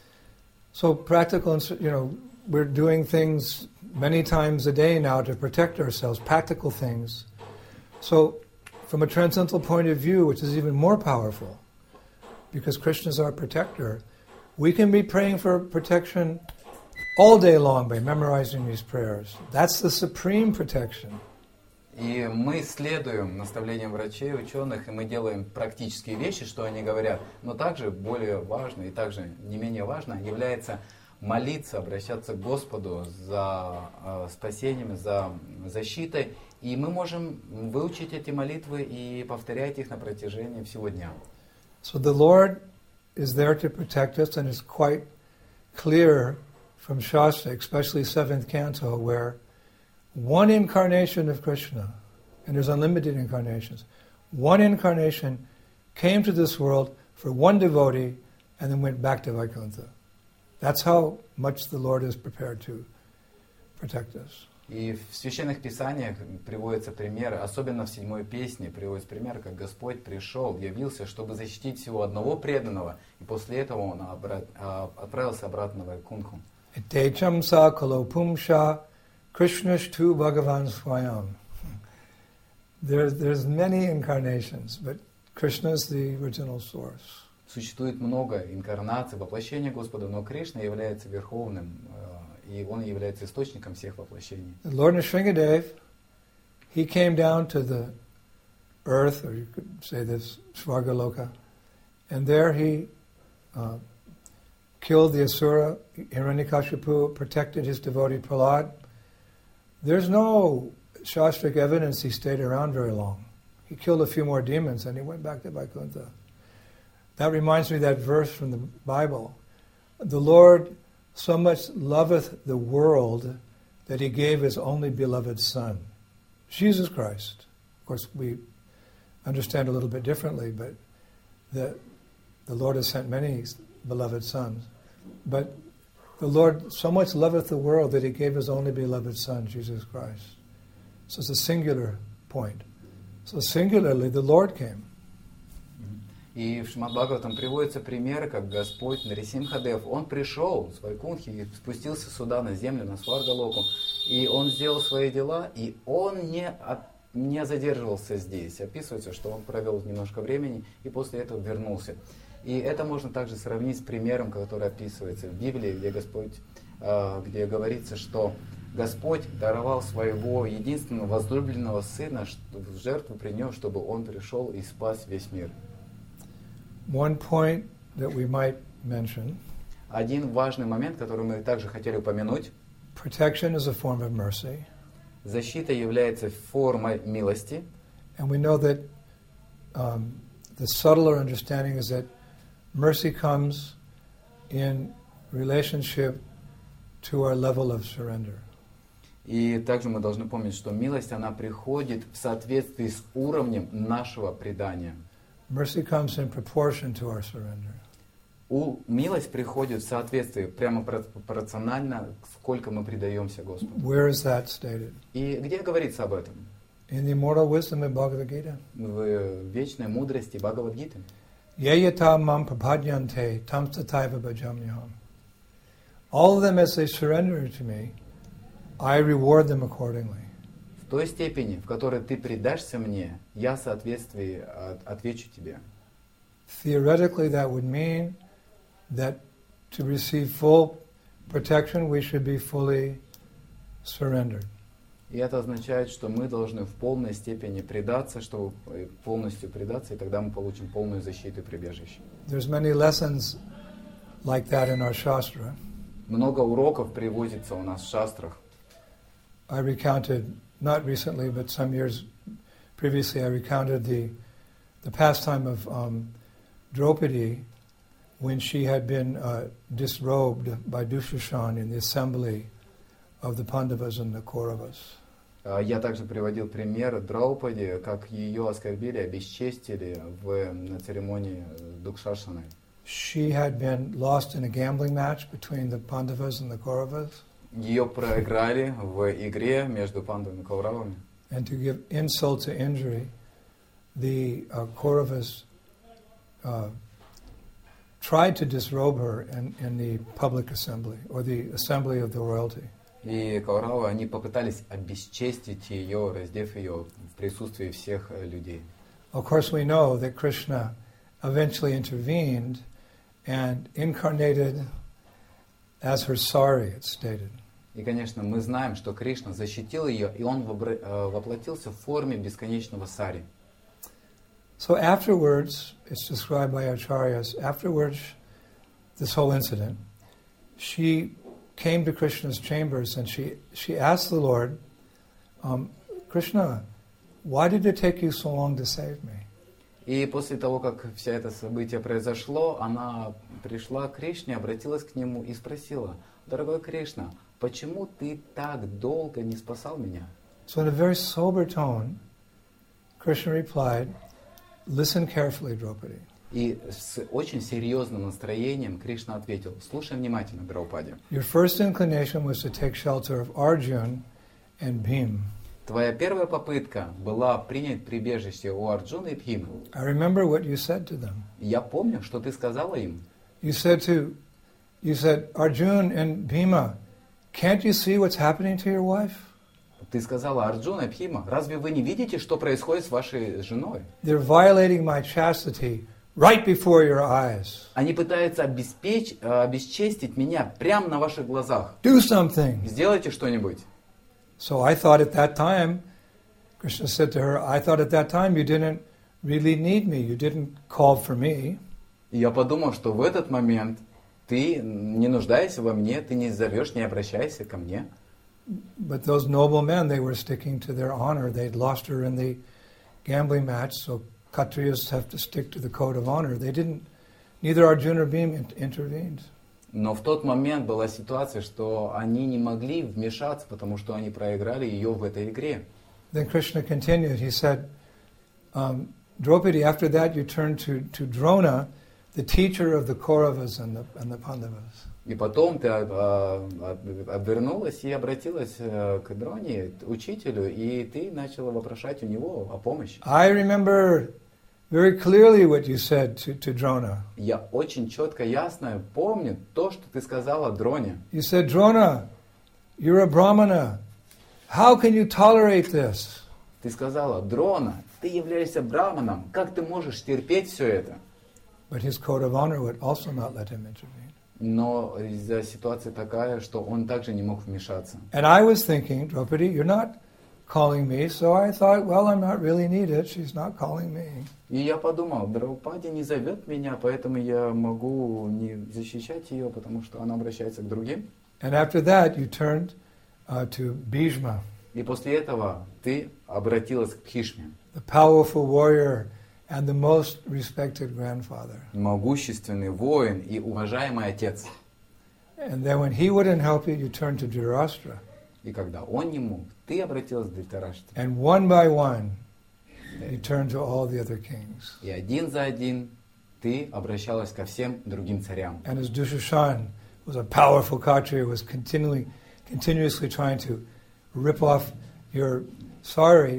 So practical, we're doing things many times a day now to protect ourselves, practical things. So from a transcendental point of view, which is even more powerful, because Krishna is our protector, we can be praying for protection all day long by memorizing these prayers. That's the supreme protection. И мы следуем наставлениям врачей, ученых, и мы делаем практические вещи, что они говорят. Но также более важно и также не менее важно является молиться, обращаться к Господу за спасением, за защитой. И мы можем выучить эти молитвы и повторять их на протяжении всего дня. So the Lord is there to protect us, and it's quite clear from Shastra, especially 7th canto, where one incarnation of Krishna, and there's unlimited incarnations, one incarnation came to this world for one devotee and then went back to Vaikuntha. That's how much the Lord is prepared to protect us. И в священных писаниях приводятся примеры, особенно в 7-й песне приводится пример, как Господь пришел, явился, чтобы защитить всего одного преданного, и после этого Он отправился обратно в Вайкунтху. Techam sa kalopumsha Krishnashtu Bhagavan Swayam. There's many incarnations, but Krishna is the original source. Существует много инкарнаций, воплощения Господа, но Кришна является верховным, и Он является источником всех воплощений. Lord Nrsingadev, he came down to the earth, or you could say this, Svargaloka, and there he killed the Asura, Hiranyakashipu, protected his devotee Prahlad. There's no Shastric evidence he stayed around very long. He killed a few more demons and he went back to Vaikuntha. That reminds me of that verse from the Bible. The Lord so much loveth the world that he gave his only beloved Son, Jesus Christ. Of course, we understand a little bit differently, but the Lord has sent many beloved sons. But the Lord so much loveth the world that he gave his only beloved Son, Jesus Christ. So it's a singular point. So singularly, the Lord came. И в Шримад Бхагаватам приводятся примеры, как Господь Нарисимхадев, Он пришел с Вайкунтхи и спустился сюда на землю, на Сваргалоку, и Он сделал свои дела, и Он не задерживался здесь. Описывается, что Он провел немножко времени и после этого вернулся. И это можно также сравнить с примером, который описывается в Библии, где Господь, где говорится, что Господь даровал своего единственного возлюбленного Сына в жертву принес, чтобы Он пришел и спас весь мир. One point that we might mention. Один важный момент, который мы также хотели упомянуть. Protection is a form of mercy. Защита является формой милости. And we know that the subtler understanding is that mercy comes in relationship to our level of surrender. И также мы должны помнить, что милость, она приходит в соответствии с уровнем нашего предания. Mercy comes in proportion to our surrender. Милость приходит в соответствии, прямо пропорционально, сколько мы предаемся Господу. Where is that stated? И где говорится об этом? In the immortal wisdom of Bhagavad Gita. В вечной мудрости Бхагавад-гиты. Yayata mam prapadyante tam tataiva bhajamyaham. All of them, as they surrender to me, I reward them accordingly. В той степени, в которой ты предашься мне, я в соответствии отвечу тебе. Theoretically, that would mean that to receive full protection, we should be fully surrendered. И это означает, что мы должны в полной степени предаться, чтобы полностью предаться, и тогда мы получим полную защиту и прибежище. There's many lessons like that in our Shastra. Много уроков приводится у нас в шастрах. I recounted, not recently, but some years previously, I recounted the pastime of Draupadi when she had been disrobed by Dushashan in the assembly of the Pandavas and the Kauravas. Я также приводил пример Драупади, как ее оскорбили, обесчестили на церемонии Дукшашаны. She had been lost in a gambling match between the Pandavas and the Kauravas. Ее проиграли в игре между Пандавами и Кауравами. And to give insult to injury, the Kauravas tried to disrobe her in the public assembly, or the assembly of the royalty. И Кауравы, они попытались обесчестить ее, раздев ее в присутствии всех людей. Of course, we know that Krishna eventually intervened and incarnated as her sari, it's stated. И, конечно, мы знаем, что Кришна защитил ее, и он воплотился в форме бесконечного сари. So afterwards, it's described by Acharyas, afterwards, this whole incident, she came to Krishna's chambers and she asked the Lord, Krishna, why did it take you so long to save me? И после того, как все это событие произошло, она пришла к Кришне, обратилась к нему и спросила: «Дорогой Кришна, почему ты так долго не спасал меня?» So in a very sober tone, Krishna replied, listen carefully, Draupadi. И с очень серьезным настроением Кришна ответил: «Слушай внимательно, Драупади. Your first inclination was to take shelter of Arjun and Bhim. Твоя первая попытка была принять прибежище у Арджуны и Бхимы. I remember what you said to them. Я помню, что ты сказала им. You said, Arjun and Bhima, can't you see what's happening to your wife? Ты сказала: Арджуна и Бхима, разве вы не видите, что происходит с вашей женой? They're violating my chastity right before your eyes. Они пытаются обесчестить меня прямо на ваших глазах. Do something. Сделайте что-нибудь. So I thought at that time, Krishna said to her, I thought at that time you didn't really need me. You didn't call for me. И я подумал, что в этот момент ты не нуждаешься во мне, ты не зовешь, не обращайся ко мне. But those noble men, they were sticking to their honor. They'd lost her in the gambling match, so Kshatriyas have to stick to the code of honor. They didn't, neither Arjuna nor Bhima intervened. Но в тот момент была ситуация, что они не могли вмешаться, потому что они проиграли ее в этой игре. Then Krishna continued. He said, Draupadi, after that you turned to Drona, the teacher of the Kauravas and the Pandavas. И потом ты обернулась и обратилась к Дроне, учителю, и ты начала вопрошать у него о помощи. I remember very clearly what you said to Drona. Я очень четко, ясно помню то, что ты сказала Дроне. You said, Drona, you're a Brahmana. How can you tolerate this? Ты сказала: Дрона, ты являешься браманом, как ты можешь терпеть все это? But his code of honor would also not let him intervene. Но из-за ситуации такая, что он также не мог вмешаться. And I was thinking, Draupadi, you're not calling me, so I thought, well, I'm not really needed. She's not calling me. И я подумал: Драупади не зовет меня, поэтому я могу не защищать ее, потому что она обращается к другим. And after that, you turned to Bhishma, И после этого ты обратилась к Бхишме, the powerful warrior and the most respected grandfather. могущественный воин и уважаемый отец. And then when he wouldn't help you, you turned to Dhritarashtra. И когда он не мог, ты обратилась к Dhritarashtra. And one by one, you turned to all the other kings. И один за один ты обращалась ко всем другим царям. And as Dushashan was a powerful Kshatriya, was continuously trying to rip off your sari,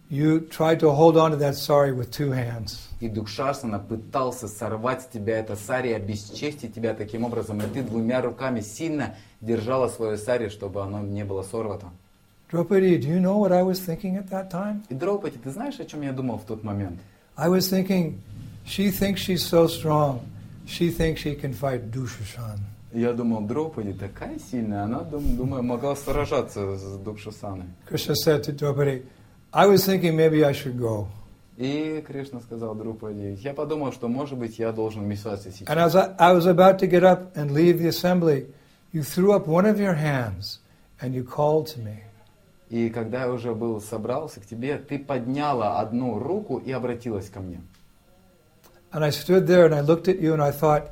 you tried to hold on to that sari with 2 hands. И Дукшасана пытался сорвать с тебя это сари, обесчестить тебя таким образом, и ты 2 руками сильно держала свое сари, чтобы оно не было сорвато. Draupadi, do you know what I was thinking at that time? И Драупади, ты знаешь, о чем я думал в тот момент? I was thinking, she thinks she's so strong. She thinks she can fight Dushashan. Я думал, Драупади такая сильная, она, думаю, могла сражаться с Дукшасаной. Krishna said to Draupadi, I was thinking maybe I should go. И Кришна сказал Драупади, я подумал, что, может быть, я должен вмешаться And сейчас. as I was about to get up and leave the assembly, you threw up one of your hands and you called to me. И когда я уже собрался к тебе, ты подняла одну руку и обратилась ко мне. And I stood there and I looked at you and I thought,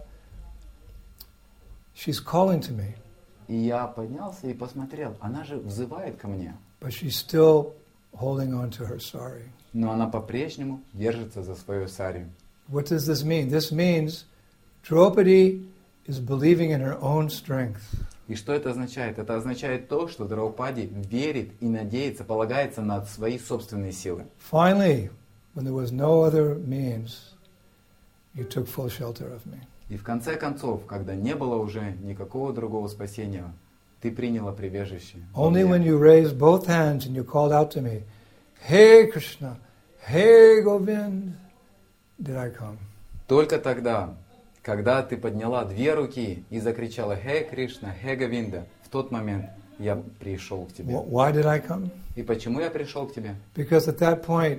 she's calling to me, И я поднялся и посмотрел, она же взывает ко мне. but she's still holding on to her sari. Но она по-прежнему держится за свою сарию. What does this mean? This means Draupadi is believing in her own strength. И что это означает? Это означает то, что Драупади верит и надеется, полагается на свои собственные силы. Finally, when there was no other means, you took full shelter of me. И в конце концов, когда не было уже никакого другого спасения, ты приняла прибежище. во Only мне. when you raised both hands and you called out to me, Hey Krishna, Hey Govind, did I come. Только тогда, когда ты подняла 2 руки и закричала «Хе Кришна, Хе Говинда», в тот момент я пришел к тебе. Why did I come? И почему я пришел к тебе? Because at that point,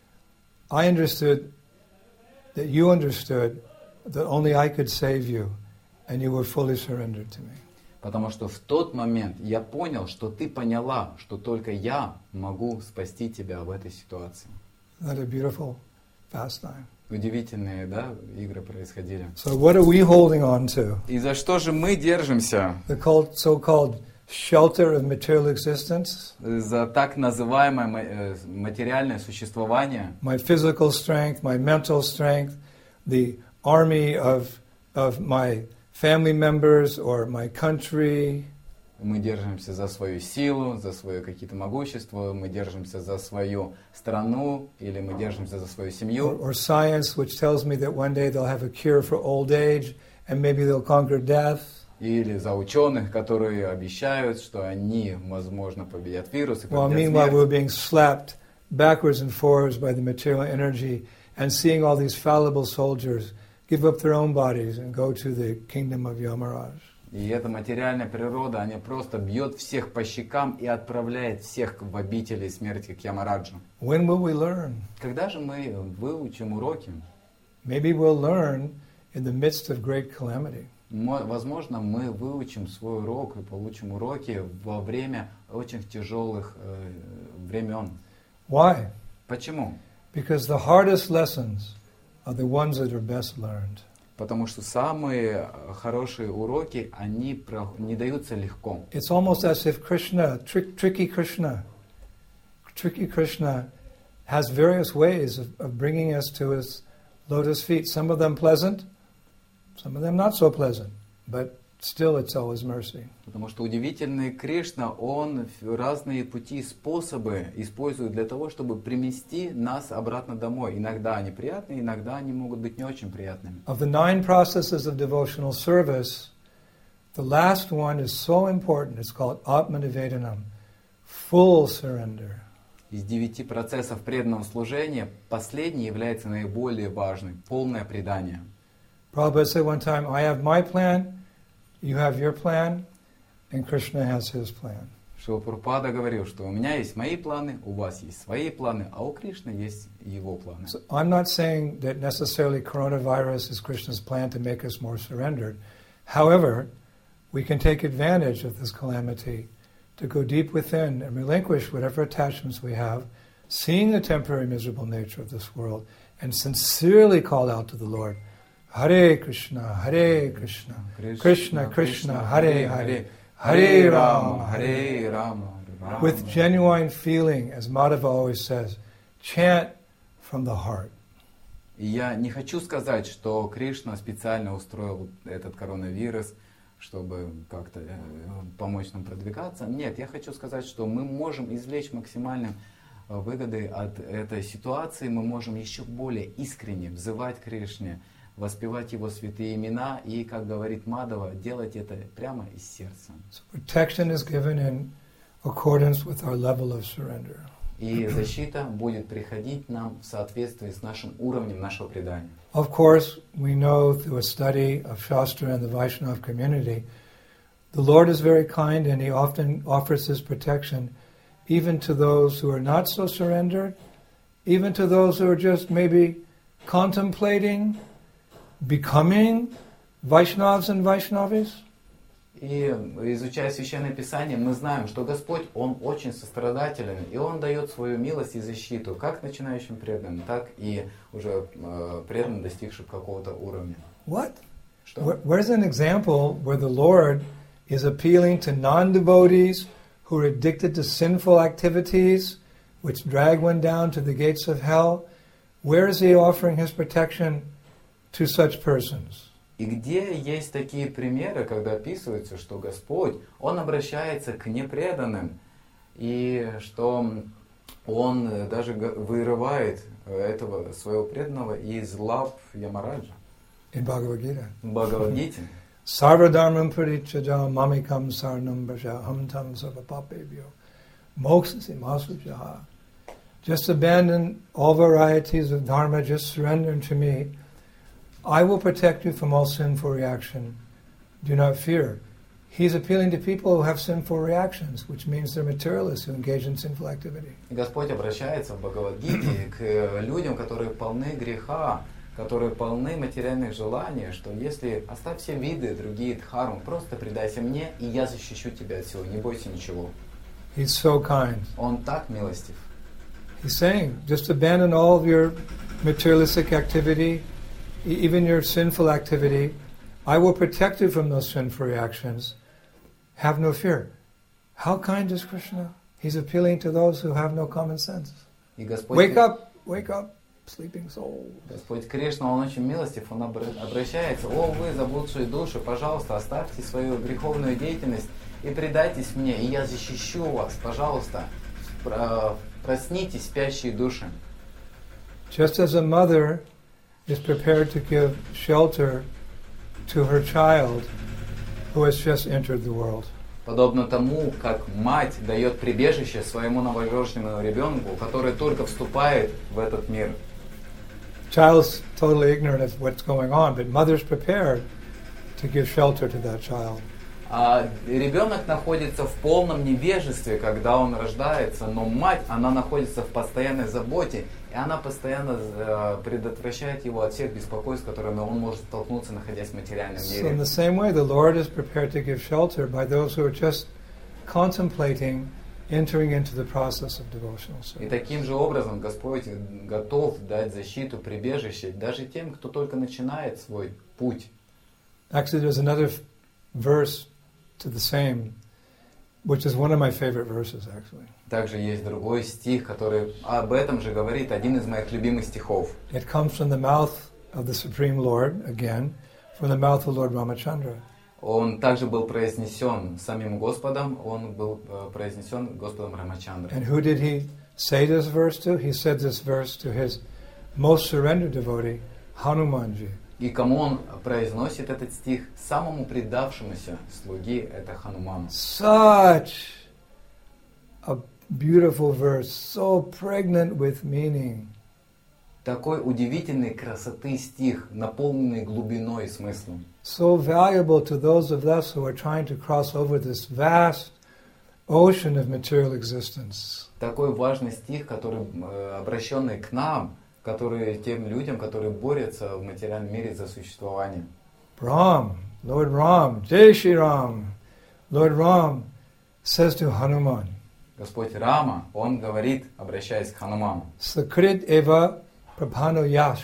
I understood that you understood that only I could save you, and you were fully surrendered to me. Потому что в тот момент я понял, что ты поняла, что только я могу спасти тебя в этой ситуации. Isn't that a beautiful pastime? Удивительные, да, игры происходили. So what are we holding on to? И за что же мы держимся? The so-called shelter of material existence? За так называемое материальное существование? My physical strength, my mental strength, the army of my family members or my country. Мы держимся за свою силу, за свое какие-то могущества, мы держимся за свою страну, или мы держимся за свою семью. Or science, which tells me that one day they'll have a cure for old age and maybe they'll conquer death. Или за ученых, которые обещают, что они, возможно, победят вирус и While победят meanwhile we're смерть. being slapped backwards and forwards by the material energy and seeing all these fallible soldiers give up their own bodies and go to the kingdom of Yamaraj. И эта материальная природа, она просто бьет всех по щекам и отправляет всех в обители смерти к Ямараджу. When will we learn? Когда же мы выучим уроки? Maybe we'll learn in the midst of great calamity. Возможно, мы выучим свой урок и получим уроки во время очень тяжелых времен. Why? Почему? Because the hardest lessons are the ones that are best learned. Потому что самые хорошие уроки, они не даются легко. It's almost as if Krishna, tricky Krishna has various ways of bringing us to his lotus feet. Some of them pleasant, some of them not so pleasant, but still it's always mercy. Потому что удивительный Кришна, он разные пути и способы использует для того, чтобы примести нас обратно домой. Иногда они приятные, иногда они могут быть не очень приятными. Of the 9 processes of devotional service, the last one is so important. It's called Atmanivedanam, full surrender. Из 9 процессов преданного служения последний является наиболее важным, полное предание. Prabhupada said one time, I have my plan, you have your plan, and Krishna has his plan. Шрила Прабхупада говорил, что у меня есть мои планы, у вас есть свои планы, а у Кришны есть его планы. So I'm not saying that necessarily coronavirus is Krishna's plan to make us more surrendered. However, we can take advantage of this calamity to go deep within and relinquish whatever attachments we have, seeing the temporary miserable nature of this world, and sincerely call out to the Lord, Hare Krishna, Hare Krishna, Krishna Krishna, Hare Hare, Hare Rama, Hare Rama, Rama. With genuine feeling, as Madhava always says, chant from the heart. И я не хочу сказать, что Кришна специально устроил этот коронавирус, чтобы как-то помочь нам продвигаться. Нет, я хочу сказать, что мы можем извлечь максимальное выгоды от этой ситуации, мы можем еще более искренне взывать к Кришне, воспевать Его святые имена и, как говорит Мадхава, делать это прямо из сердца. So protection is given in accordance with our level of surrender. И защита будет приходить нам в соответствии с нашим уровнем нашего предания. Of course, we know through a study of Shastra and the Vaishnava community, the Lord is very kind and He often offers His protection even to those who are not so surrendered, even to those who are just maybe contemplating becoming Vaishnavas and Vaishnavis. И изучая Священное Писание, мы знаем, что Господь, Он очень сострадателен, и Он дает свою милость и защиту как начинающим преданным, так и уже преданным, достигшим какого-то уровня. What? Что? Where's an example where the Lord is appealing to non-devotees who are addicted to sinful activities which drag one down to the gates of hell? Where is He offering His protection to such persons? И где есть такие примеры, когда описывается, что Господь, Он обращается к непреданным, и что Он даже вырывает этого своего преданного из лап Ямараджа. In Bhagavad Gita. В Бхагавад-гите. Sarvadharmam parityajam mamikam sarnam brajaham tam sarvapapebhyo moksasi masujaha. Just abandon all varieties of dharma, just surrender to me. I will protect you from all sinful reaction. Do not fear. He's appealing to people who have sinful reactions, which means they're materialists who engage in sinful activity. Господь обращается в Бхагавад-гите к людям, которые полны греха, которые полны материальных желаний, что если оставь все виды, другие дхармы, просто предайся мне, и я защищу тебя от всего, не бойся ничего. He's so kind. Он так милостив. He's saying, just abandon all of your materialistic activity, even your sinful activity. I will protect you from those sinful reactions. Have no fear. How kind is Krishna? He's appealing to those who have no common sense. И Господь, Wake up, sleeping soul. Господь Кришна, Он очень милостив, Он обращается: «О, вы, заблудшие души, пожалуйста, оставьте свою греховную деятельность и предайтесь мне, и я защищу вас, пожалуйста, проснитесь, спящие души». Just as a mother is prepared to give shelter to her child who has just entered the world. Подобно тому, как мать дает прибежище своему новорожденному ребенку, который только вступает в этот мир. Child's totally ignorant of what's going on, but mother's prepared to give shelter to that child. А ребенок находится в полном невежестве, когда он рождается, но мать, она находится в постоянной заботе, и она постоянно предотвращает его от всех беспокойств, с которыми он может столкнуться, находясь в материальном So in мире. the same way, the Lord is prepared to give shelter by those who are just contemplating entering into the process of devotional И service. таким же образом Господь готов дать защиту, прибежище даже тем, кто только начинает свой путь. Actually, there's another verse to the same, which is one of my favorite verses, actually. Также есть другой стих, который об этом же говорит, один из моих любимых стихов. It comes from the mouth of the Supreme Lord, again, from the mouth of Lord Ramachandra. Он также был произнесен самим Господом, он был произнесен Господом Рамачандрой. And who did he say this verse to? He said this verse to his most surrendered devotee, Hanumanji. И кому он произносит этот стих? Самому предавшемуся слуге, это Хануману. Such a beautiful verse, so pregnant with meaning. Такой удивительной красоты стих, наполненный глубиной и смыслом. So valuable to those of us who are trying to cross over this vast ocean of material existence. Такой важный стих, который обращенный к нам, который тем людям, которые борются в материальном мире за существование. Ram, Lord Ram, Jai Shri Ram, Lord Ram says to Hanuman, Господь Рама, он говорит, обращаясь к Хануману: Sakrit eva prabhano yash,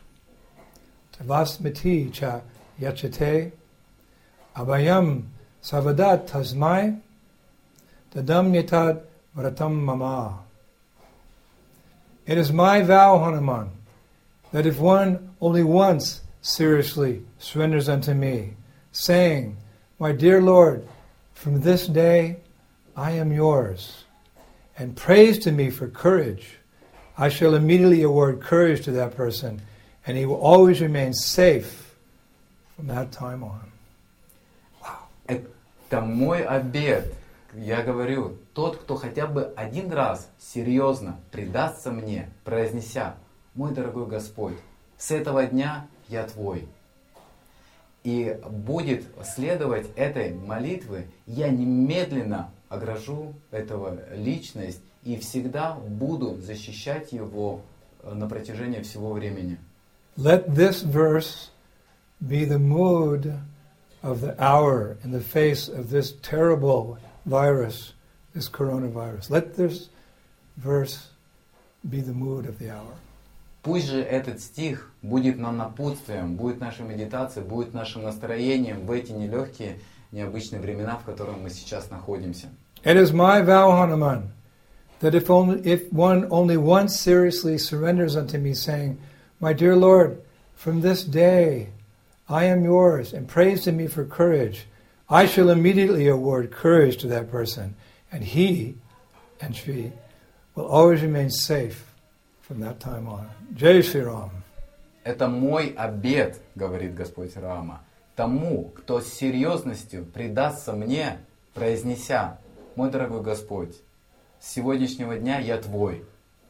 tavasmiti cha yachate, abhayam savadat tasmai, tadam yatad vratam mama. It is my vow, Hanuman, that if one only once seriously surrenders unto me, saying, My dear Lord, from this day I am yours, and prays to me for courage, I shall immediately award courage to that person, and he will always remain safe from that time on. Это мой обет. Я говорю, тот, кто хотя бы один раз серьезно предастся мне, произнеся: «Мой дорогой Господь, с этого дня я Твой», и будет следовать этой молитве, я немедленно огражу этого личность и всегда буду защищать его на протяжении всего времени. Let this verse be the mood of the hour in the face of this terrible virus, this coronavirus. Let this verse be the mood of the hour. Пусть же этот стих будет нам напутствием, будет нашей медитацией, будет нашим настроением в эти нелегкие, необычные времена, в которых мы сейчас находимся. It is my vow, Hanuman, that if one only once seriously surrenders unto me, saying, "My dear Lord, from this day I am yours," and prays to me for courage, I shall immediately award courage to that person, and he and she will always remain safe from that time on. Jai Shri Ram. Это мой обет, говорит Господь Рама, тому, кто с серьезностью предастся мне, произнеся: «Мой дорогой Господь, с сегодняшнего дня я Твой,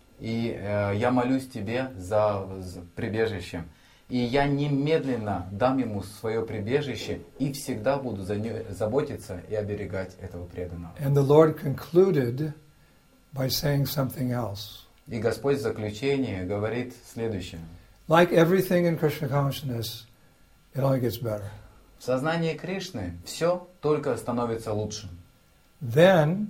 и я молюсь Тебе за прибежище, и я немедленно дам ему свое прибежище и всегда буду заботиться и оберегать этого преданного». And the Lord concluded by saying something else. И Господь в заключение говорит следующее. Like everything in Krishna consciousness, it only gets better. В сознании Кришны все только становится лучше. Then,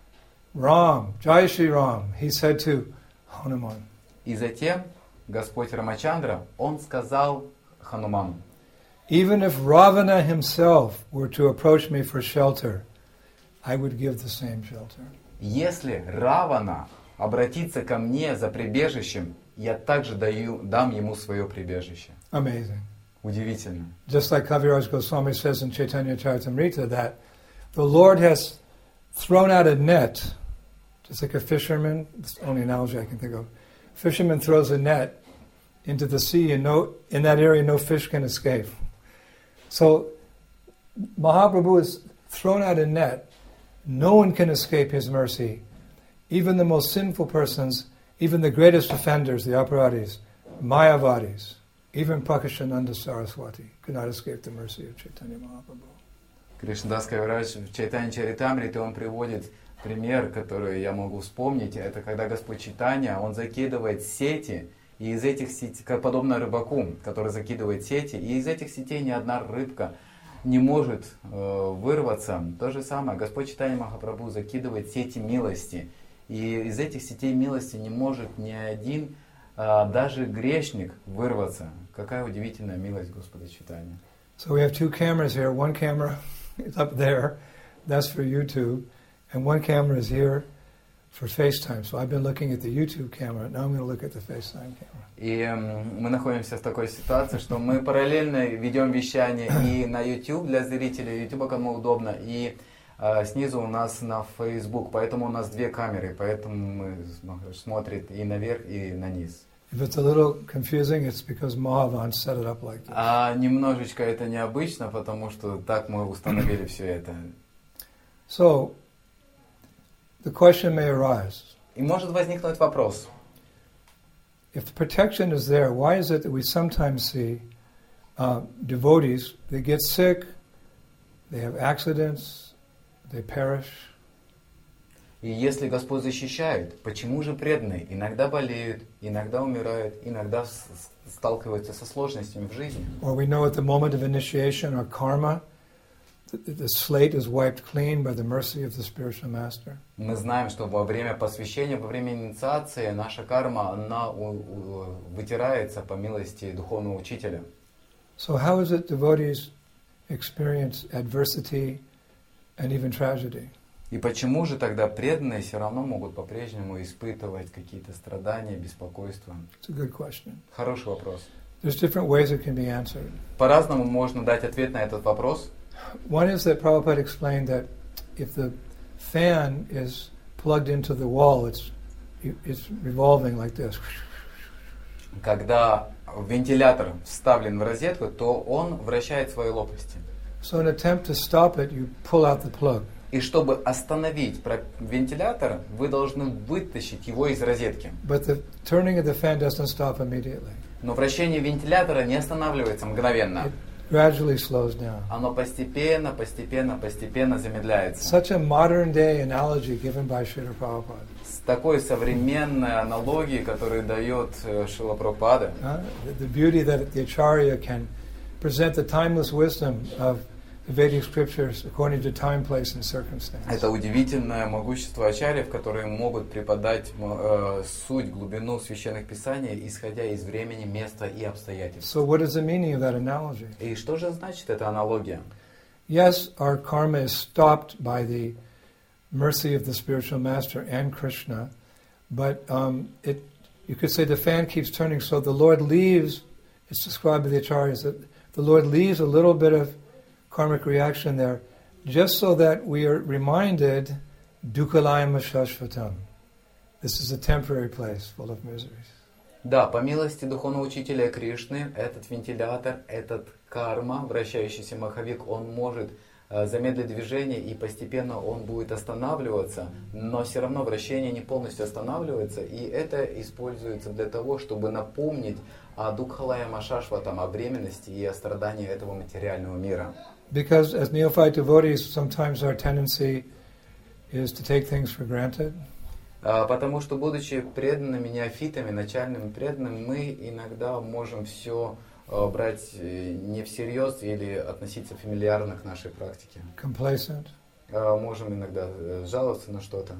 Ram, Jai Shri Ram, he said to Hanuman. И затем Господь Рамачандра, он сказал Хануману: Even if Ravana himself were to approach me for shelter, I would give the same shelter. Если Равана обратится ко мне за прибежищем, я также дам ему свое прибежище. Amazing. Удивительно. Just like Kaviraj Goswami says in Chaitanya Charitamrita that the Lord has thrown out a net, just like a fisherman, it's the only analogy I can think of. Fisherman throws a net into the sea and in that area no fish can escape. So Mahaprabhu has thrown out a net. No one can escape his mercy. Even the most sinful persons, even the greatest offenders, the Aparadis, Mayavadis, even Prakashananda Saraswati could not escape the mercy of Chaitanya Mahaprabhu. Кришнадас Кавирадж в Чайтанья Чаритамрите он приводит пример, который я могу вспомнить. Это когда Господь Чайтанья, он закидывает сети, и из этих сетей, подобно рыбаку, который закидывает сети, и из этих сетей ни одна рыбка не может вырваться. То же самое, Господь Чайтанья Махапрабху закидывает сети милости, и из этих сетей милости не может ни один, даже грешник, вырваться. Какая удивительная милость Господа Чайтаньи. So we have two cameras here. One camera is up there, that's for YouTube, and one camera is here for FaceTime. So I've been looking at the YouTube camera, now I'm going to look at the FaceTime camera. И мы находимся в такой ситуации, что мы параллельно ведем вещание и на YouTube для зрителей, YouTube кому удобно, и снизу у нас на Facebook, поэтому у нас две камеры, поэтому мы смотрим и наверх, и на низ. If it's a little confusing, it's because Mahavan set it up like this. А немножечко это необычно, потому что так мы установили все это. So, the question may arise. И может возникнуть вопрос. If the protection is there, why is it that we sometimes see devotees, they get sick, they have accidents, they perish? И если Господь защищает, почему же преданные иногда болеют, иногда умирают, иногда сталкиваются со сложностями в жизни? Or we know at the moment of initiation or karma, the slate is wiped clean by the mercy of the spiritual master. Мы знаем, что во время посвящения, во время инициации наша карма, она вытирается по милости духовного учителя. So how is it devotees experience adversity and even tragedy? И почему же тогда преданные все равно могут по-прежнему испытывать какие-то страдания, беспокойства? It's a good question. Хороший вопрос. There's different ways it can be answered. По-разному можно дать ответ на этот вопрос. One is that Prabhupada explained that if the fan is plugged into the wall, it's revolving like this. Когда вентилятор вставлен в розетку, то он вращает свои лопасти. So in an attempt to stop it, you pull out the plug. И чтобы остановить вентилятор, вы должны вытащить его из розетки. But the turning of the fan doesn't stop immediately. Но вращение вентилятора не останавливается мгновенно. It gradually slows down. Оно постепенно замедляется. Such a modern day analogy given by Srila Prabhupada. С такой современной аналогией, которую дает Шрила Прабхупада. The beauty that the Acharya can present the timeless wisdom of the Vedic scriptures according to time, place, and circumstance. Это удивительное могущество ачарьев, которые могут преподать суть, глубину священных писаний, исходя из времени, места и обстоятельств. So what is the meaning of that analogy? И что же значит эта аналогия? Yes, our karma is stopped by the mercy of the spiritual master and Krishna, but you could say the fan keeps turning, so the Lord leaves, it's described by the Acharyas, that the Lord leaves a little bit of karmic reaction there, just so that we are reminded, Dukhalayam Shashvatam. This is a temporary place full of miseries. Да, по милости духовного учителя Кришны, этот вентилятор, этот карма, вращающийся маховик, он может замедлить движение, и постепенно он будет останавливаться, но все равно вращение не полностью останавливается, и это используется для того, чтобы напомнить о Дукхалая Машашватам, о временности и о страдании этого материального мира. Because as neophyte devotees, sometimes our tendency is to take things for granted. Потому что, будучи преданными неофитами, начальными преданными, мы иногда можем все брать не всерьез или относиться фамильярно к нашей практике. Complacent. Можем иногда жаловаться на что-то.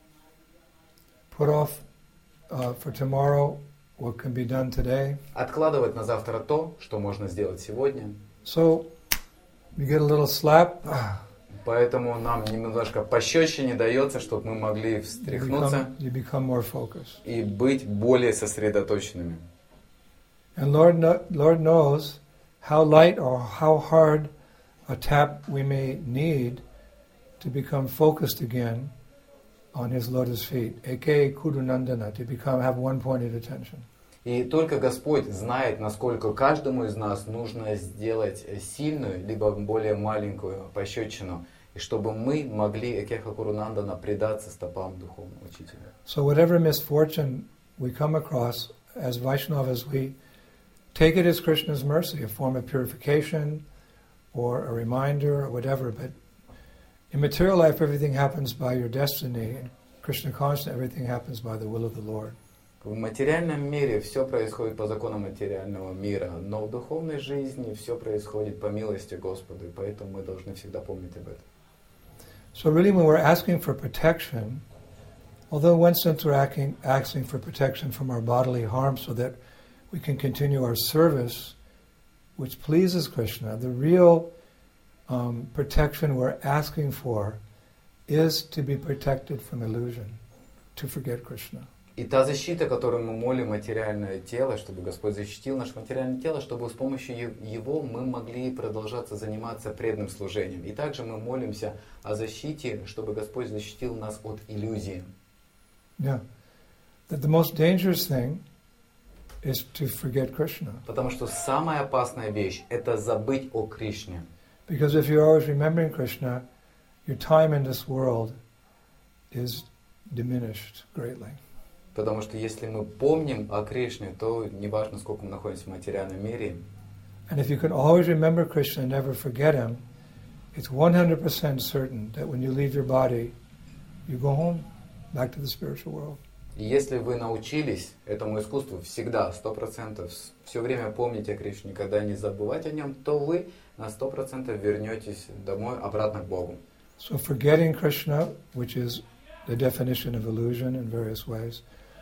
Put off for tomorrow what can be done today. Откладывать на завтра то, что можно сделать сегодня. So you get a little slap. Поэтому нам немножко пощечине дается, чтобы мы могли встряхнуться you become more focused. И быть более сосредоточенными. And Lord knows how light or how hard a tap we may need to become focused again on His lotus feet, aka Kudunandana, to have one-pointed attention. И только Господь знает, насколько каждому из нас нужно сделать сильную, либо более маленькую пощечину, и чтобы мы могли Экеха Курунандана предаться стопам духовного учителя. So whatever misfortune we come across as Vaishnavas, we take it as Krishna's mercy, a form of purification or a reminder or whatever. But in material life, everything happens by your destiny. In Krishna consciousness, everything happens by the will of the Lord. В материальном мире все происходит по законам материального мира, но в духовной жизни все происходит по милости Господа, и поэтому мы должны всегда помнить об этом. So really, when we're asking for protection, although in one sense we're asking for protection from our bodily harm so that we can continue our service, which pleases Krishna, the real protection we're asking for is to be protected from illusion, to forget Krishna. И та защита, которую мы молим материальное тело, чтобы Господь защитил наше материальное тело, чтобы с помощью Его мы могли продолжаться заниматься преданным служением. И также мы молимся о защите, чтобы Господь защитил нас от иллюзии. Yeah. That the most dangerous thing is to forget Krishna. Потому что самая опасная вещь – это забыть о Кришне. Because if you're always remembering Krishna, your time in this world is diminished greatly. Потому что если мы помним о Кришне, то неважно, сколько мы находимся в материальном мире. And if you can always remember Krishna and never forget Him, it's 100% certain that when you leave your body, you go home, back to the spiritual world. И если вы научились этому искусству всегда, 100%, все время помнить о Кришне, никогда не забывать о Нем, то вы на 100% вернетесь домой, обратно к Богу. So forgetting Krishna, which is the definition of illusion in various ways,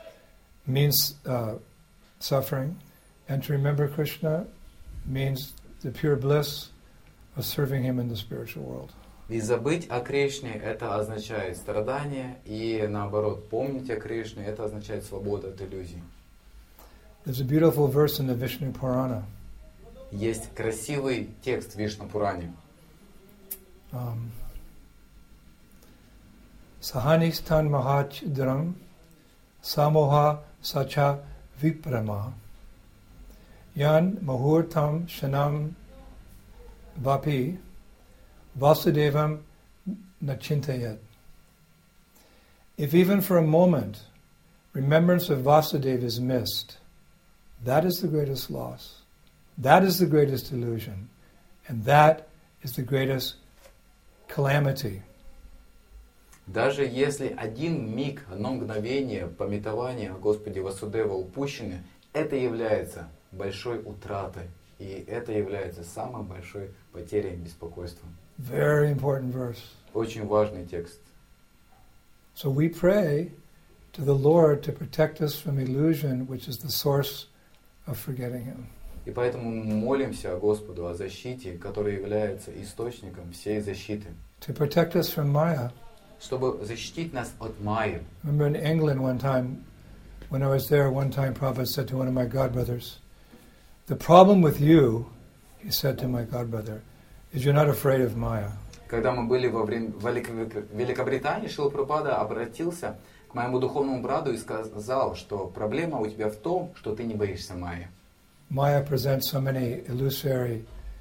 means suffering, and to remember Krishna means the pure bliss of serving Him in the spiritual world. И забыть о Кришне – это означает страдание, и наоборот, помнить о Кришне – это означает свободу от иллюзий. There's a beautiful verse in the Vishnu Purana. Есть красивый текст в Вишну Пуране. Sahanistan mahachidram samoha sacha viprama yan muhurtam shanam vapi vasudevam nachintayat. If even for a moment remembrance of Vasudeva is missed, that is the greatest loss. That is the greatest illusion. And that is the greatest calamity. Даже если один миг, одно мгновение памятования о Господе Васудева упущены, это является большой утратой. И это является самой большой потерей и беспокойством. Very important verse. Очень важный текст. So we pray to the Lord to protect us from illusion, which is the source of forgetting Him. И поэтому мы молимся Господу о защите, которая является источником всей защиты. To protect us from Maya. Чтобы защитить нас от Майи. Remember in England one time, when I was there, one time Prabhupada said to one of my godbrothers, the problem with you, he said to my godbrother, is you're not afraid of Maya. Когда мы были в Великобритании, Шрила Прабхупада обратился к моему духовному брату и сказал, что проблема у тебя в том, что ты не боишься Майи. Maya presents so many illusory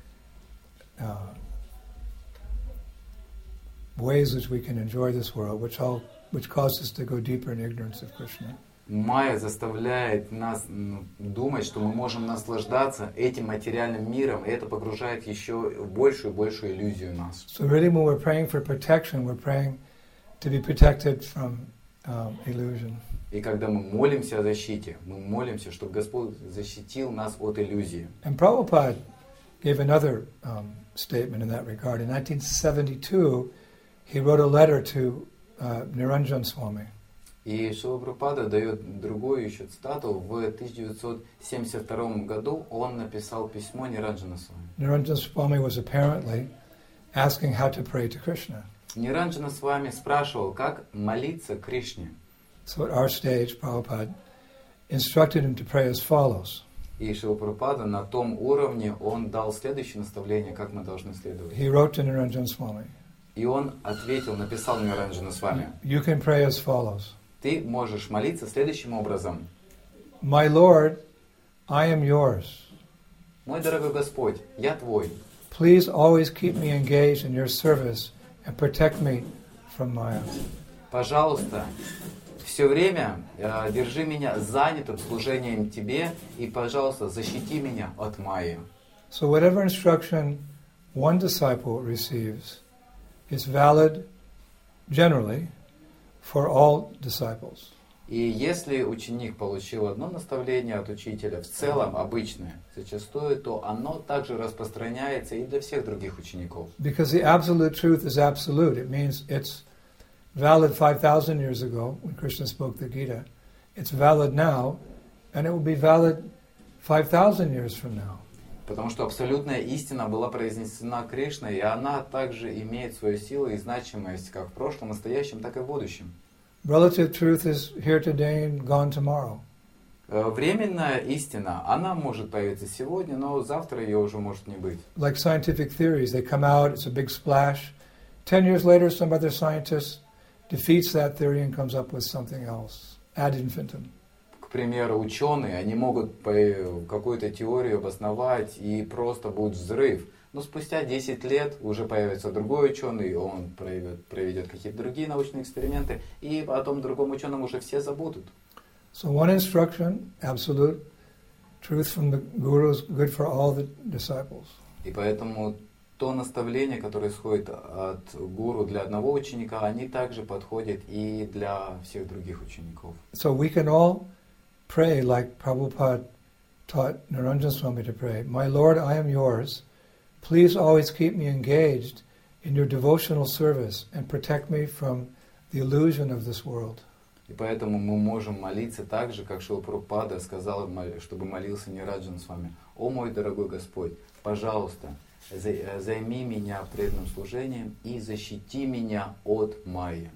ways which we can enjoy this world, which cause us to go deeper in ignorance of Krishna. Майя заставляет нас думать, что мы можем наслаждаться этим материальным миром, и это погружает еще в большую и большую иллюзию нас. So really, when we're praying for protection, we're praying to be protected from illusion. И когда мы молимся о защите, мы молимся, чтобы Господь защитил нас от иллюзии. And Prabhupada gave another statement in that regard. In 1972, he wrote a letter to Niranjan Swami. И Шрила Прабхупада дает другую еще цитату. В 1972 году он написал письмо Ниранджана Свами. Niranjan Swami was apparently asking how to pray to Krishna. Ниранджана Свами спрашивал, как молиться Кришне. So at our stage, Prabhupada instructed him to pray as follows. И Шрила Прабхупада на том уровне он дал следующее наставление, как мы должны следовать. He wrote to Niranjan Swami. И он ответил, написал Ниранджана Свами. You can pray as follows. Ты можешь молиться следующим образом. My Lord, I am yours. Мой дорогой Господь, я Твой. Please always keep me engaged in your service and protect me from Maya. Пожалуйста, все время держи меня занятым служением Тебе и, пожалуйста, защити меня от Майи. So whatever instruction one disciple receives is valid generally for all disciples. И если ученик получил одно наставление от учителя, в целом обычное, зачастую, то оно также распространяется и для всех других учеников. Because the absolute truth is absolute. It means it's valid 5,000 years ago when Krishna spoke the Gita. It's valid now, and it will be valid 5,000 years from now. Потому что абсолютная истина была произнесена Кришной, и она также имеет свою силу и значимость как в прошлом, настоящем, так и в будущем. Relative truth is here today and gone tomorrow. Временная истина, она может появиться сегодня, но завтра ее уже может не быть. Like scientific theories, they come out, it's a big splash. 10 years later, some other scientist defeats that theory and comes up with something else, ad infinitum. К примеру, ученые, они могут какую-то теорию обосновать, и просто будет взрыв. Но спустя 10 лет уже появится другой ученый, он проведет какие-то другие научные эксперименты, и о том другом ученом уже все забудут. So one instruction, absolute truth from the Guru, is good for all the disciples. И поэтому то наставление, которое исходит от гуру для одного ученика, они также подходят и для всех других учеников. So we can all pray like Prabhupada taught Niranjan Swami to pray. My Lord, I am yours. Please always keep me engaged in your devotional service and protect me from the illusion of this world. И поэтому мы можем молиться так же, как Шрила Прабхупада сказал, чтобы молился Ниранджан с вами. О мой дорогой Господь, пожалуйста, займи меня преданным служением и защити меня от Майи.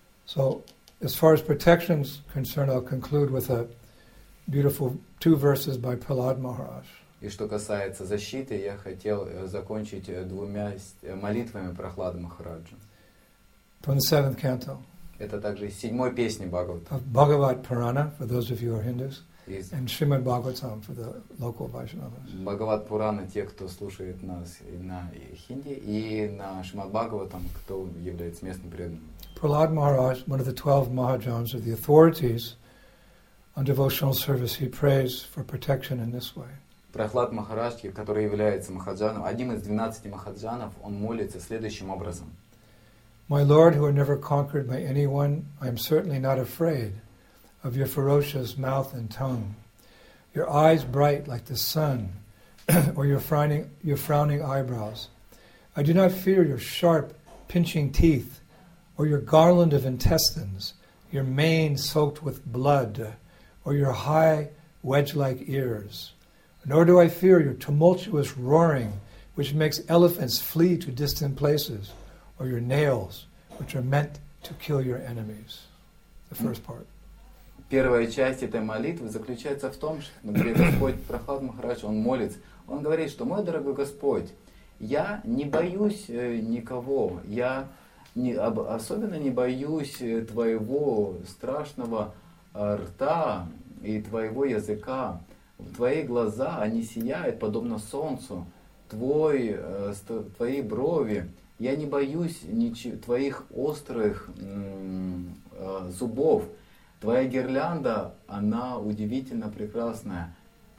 So, as far as protection is concerned, I'll conclude with a beautiful 2 verses by Prahlad Maharaj. И что касается защиты, я хотел закончить 2 молитвами Прахлада Махараджа. From the 7th canto. Это также из 7-й песни Бхагавата. Bhagavad Purana, for those of you who are Hindus, Из and Srimad Bhagavatam for the local Vaishnavas. Бхагават Пурана, те, кто слушает нас и на хинди, и на Шримад Бхагаватам, кто является местным преданным. Prahlad Maharaj, one of the 12 Mahajans of the authorities on devotional service, he prays for protection in this way. Прахлад Махарадж, который является Махаджаном, одним из 12 Махаджанов, он молится следующим образом. My Lord, who are never conquered by anyone, I am certainly not afraid of your ferocious mouth and tongue, your eyes bright like the sun, or your frowning eyebrows. I do not fear your sharp, pinching teeth, or your garland of intestines, your mane soaked with blood, or your high, wedge-like ears. Nor do I fear your tumultuous roaring, which makes elephants flee to distant places, or your nails, which are meant to kill your enemies. The first part. Первая часть этой молитвы заключается в том, что где Господь Прахлад Махарадж, он молится, он говорит, что мой дорогой Господь, я не боюсь никого, я особенно не боюсь твоего страшного рта и твоего языка. Твои глаза, они сияют подобно солнцу, твои брови. Я не боюсь твоих острых зубов. Твоя гирлянда, она удивительно прекрасная.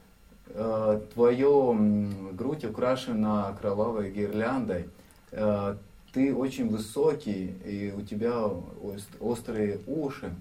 Твоя грудь украшена кровавой гирляндой. Ты очень высокий, и у тебя острые уши.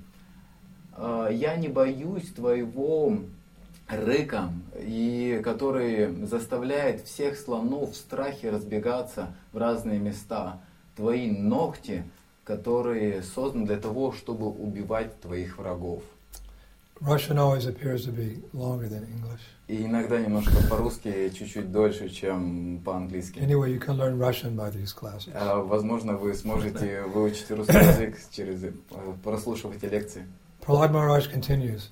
Я не боюсь твоего рыка, который заставляет всех слонов в страхе разбегаться в разные места. Твои ногти, которые созданы для того, чтобы убивать твоих врагов. Russian always appears to be longer than English. И иногда немножко по-русски чуть-чуть дольше, чем по-английски. Anyway, you can learn Russian by these classes. Возможно, вы сможете выучить русский язык, прослушав эти лекции. Prahlad Maharaj continues.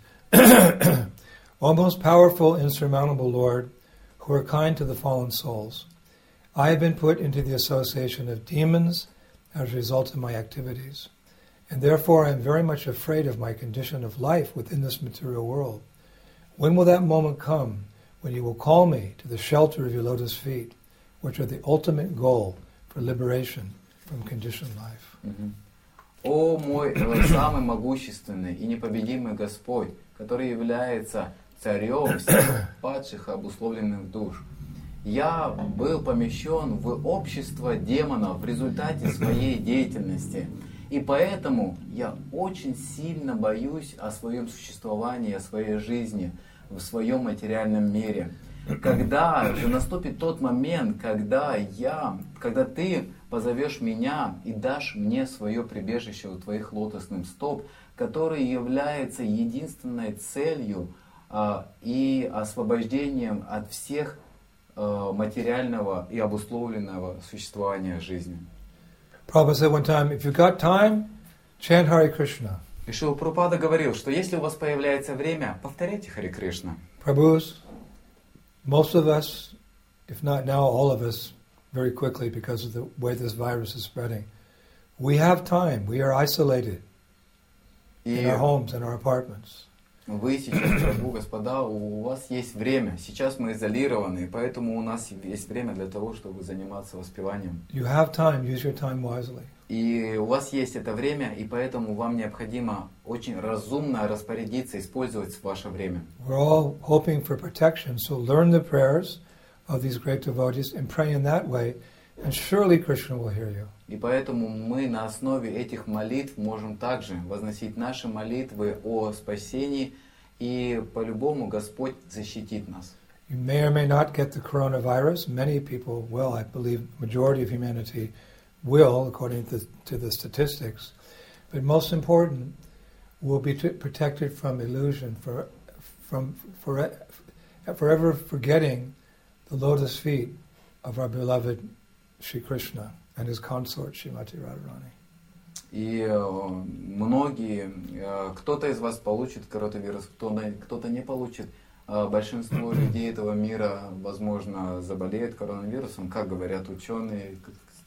O most powerful, insurmountable Lord, who are kind to the fallen souls, I have been put into the association of demons as a result of my activities, and therefore I am very much afraid of my condition of life within this material world. When will that moment come when you will call me to the shelter of your lotus feet, which are the ultimate goal for liberation from conditioned life? О мой самый могущественный и непобедимый Господь, который является царем всех падших и обусловленных душ. Я был помещен в общество демонов в результате своей деятельности. И поэтому я очень сильно боюсь о своем существовании, о своей жизни в своем материальном мире. Когда же наступит тот момент, когда ты позовешь меня и дашь мне свое прибежище у твоих лотосных стоп, который является единственной целью и освобождением от всех материального и обусловленного существования жизни. Prabhupada said one time, if you got time, chant Hare Krishna. И Шрила Прабхупада говорил, что если у вас появляется время, повторяйте Харе Кришна. Prabhus, most of us, if not now all of us, very quickly because of the way this virus is spreading, we have time. We are isolated in our homes, in our apartments. Вы сейчас, Прабху, господа, у вас есть время. Сейчас мы изолированы, поэтому у нас есть время для того, чтобы заниматься воспеванием. You have time. Use your time wisely. И у вас есть это время, и поэтому вам необходимо очень разумно распорядиться, использовать ваше время. We're all hoping for protection, so learn the prayers of these great devotees and pray in that way, and surely Krishna will hear you. И поэтому мы на основе этих молитв можем также возносить наши молитвы о спасении, и по-любому Господь защитит нас. You may or may not get the coronavirus. Many people will, I believe, majority of humanity will, according to the statistics. But most important, will be protected from illusion, from forever forgetting the lotus feet of our beloved Shri Krishna and his consort Srimati Radharani. И многие, кто-то из вас получит коронавирус, кто-то не получит. Большинство людей этого мира, возможно, заболеют коронавирусом, как говорят ученые,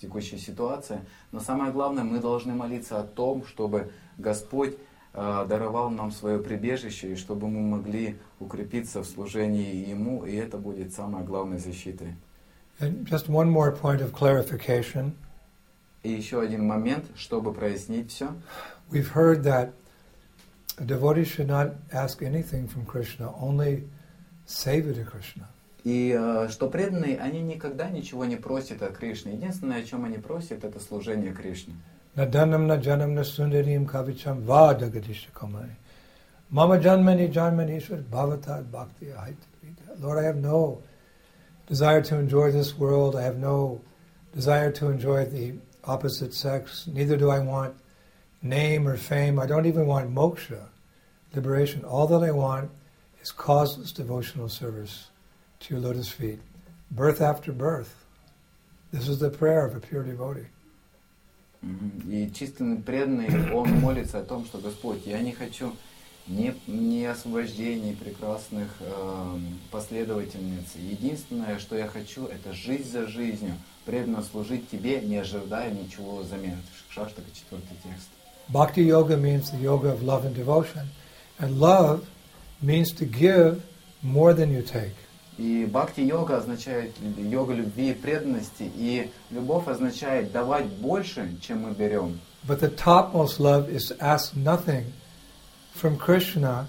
текущей ситуации. Но самое главное, мы должны молиться о том, чтобы Господь даровал нам свое прибежище, и чтобы мы могли укрепиться в служении Ему, и это будет самой главной защитой. And just one more point of clarification. И еще один момент, чтобы прояснить все. We've heard that a devotee should not ask anything from Krishna, only seva to Krishna. И что преданные, они никогда ничего не просят от Кришны. Единственное, о чем они просят, это служение Кришне. Nadanam na janam na sundarim kavicham va dagadisha kamani. Mama janmani janmanishwar bhavatad bhakti ahita. Lord, I have no desire to enjoy this world. I have no desire to enjoy the opposite sex. Neither do I want name or fame. I don't even want moksha, liberation. All that I want is causeless devotional service to your lotus feet. Birth after birth. This is the prayer of a pure devotee. И чистый преданный, он молится о том, что Господь, я не хочу ни освобождения, прекрасных последовательниц. Единственное, что я хочу, это жизнь за жизнью, преданно служить Тебе, не ожидая ничего взамен. Шаштака, 4-й текст. Bhakti yoga means the yoga of love and devotion. And love means to give more than you take. И бхакти-йога означает йога любви и преданности, и любовь означает давать больше, чем мы берем. But the topmost love is to ask nothing from Krishna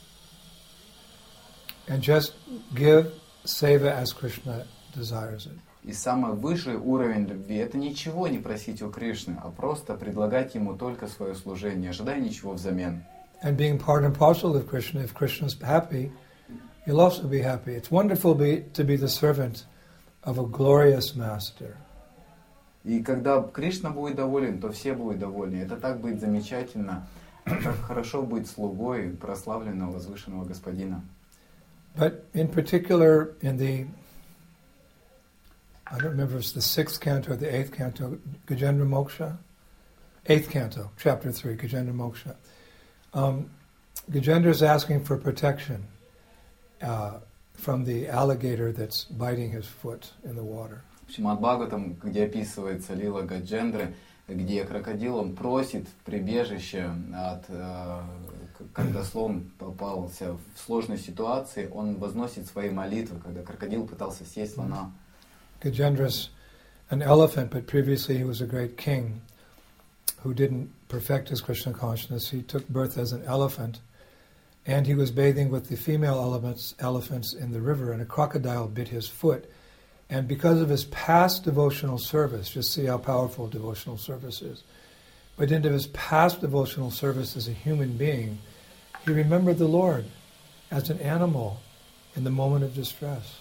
and just give seva as Krishna desires it. И самый высший уровень любви – это ничего не просить у Кришны, а просто предлагать Ему только свое служение, не ожидая ничего взамен. And being part and parcel of Krishna, if Krishna is happy, you'll also be happy. It's wonderful to be the servant of a glorious master. И когда Кришна будет доволен, то все будут довольны. Это так будет замечательно, как хорошо быть слугой прославленного, возвышенного Господина. But in particular, in the, I don't remember if it's the 6th canto or the 8th canto, Gajendra Moksha? 8th canto, chapter 3, Gajendra Moksha. Gajendra is asking for protection from the alligator that's biting his foot in the water. В Шримад Бхагаватам, где описывается лила Гаджендры, где крокодил, он просит прибежище когда слон попался в сложной ситуации, он возносит свои молитвы, когда крокодил пытался съесть слона. Gajendra's an elephant, but previously he was a great king who didn't perfect his Krishna consciousness. He took birth as an elephant, and he was bathing with the female elephants in the river, and a crocodile bit his foot. And because of his past devotional service, just see how powerful devotional service is, but into his past devotional service as a human being, he remembered the Lord as an animal in the moment of distress.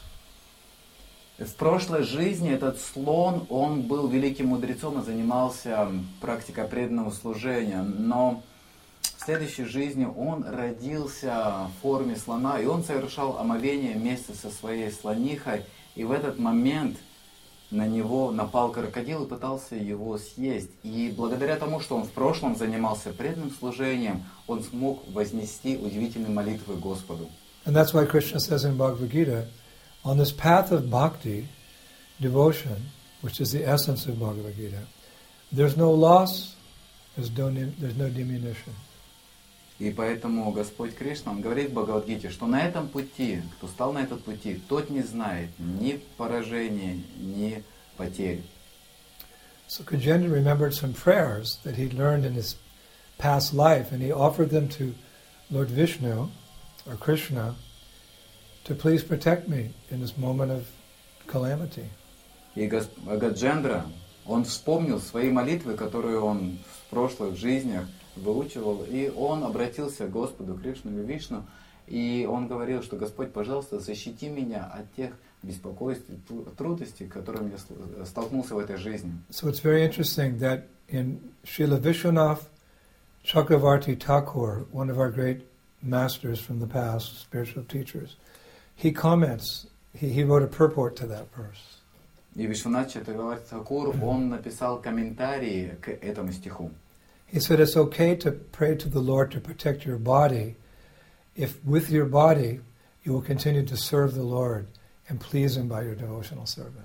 В прошлой жизни этот слон, он был великим мудрецом и занимался практикой преданного служения, но в следующей жизни он родился в форме слона, и он совершал омовение вместе со своей слонихой, и в этот момент на него напал крокодил и пытался его съесть. И благодаря тому, что он в прошлом занимался преданным служением, он смог вознести удивительные молитвы Господу. And that's why Krishna says in Bhagavad Gita, on this path of bhakti, devotion, which is the essence of Bhagavad Gita, there's no loss, there's no diminution. И поэтому Господь Кришна, Он говорит в Бхагавад-гите, что на этом пути, кто стал на этот пути, тот не знает ни поражения, ни потерь. So Gajendra remembered some prayers that he'd learned in his past life, and he offered them to Lord Vishnu, or Krishna, to please protect me in this moment of calamity. И Гаджендра, он вспомнил свои молитвы, которые он в прошлых жизнях выучивал, и он обратился к Господу Кришну и Вишну, и он говорил, что Господь, пожалуйста, защити меня от тех беспокойств и трудностей, с которыми я столкнулся в этой жизни. So it's very interesting that in Srila Vishwanath Chakravarti Thakur, one of our great masters from the past, spiritual teachers, he comments, he wrote a purport to that verse. И Вишванат Чакраварти Тхакур, он написал комментарии к этому стиху. He said it's okay to pray to the Lord to protect your body if with your body you will continue to serve the Lord and please Him by your devotional service.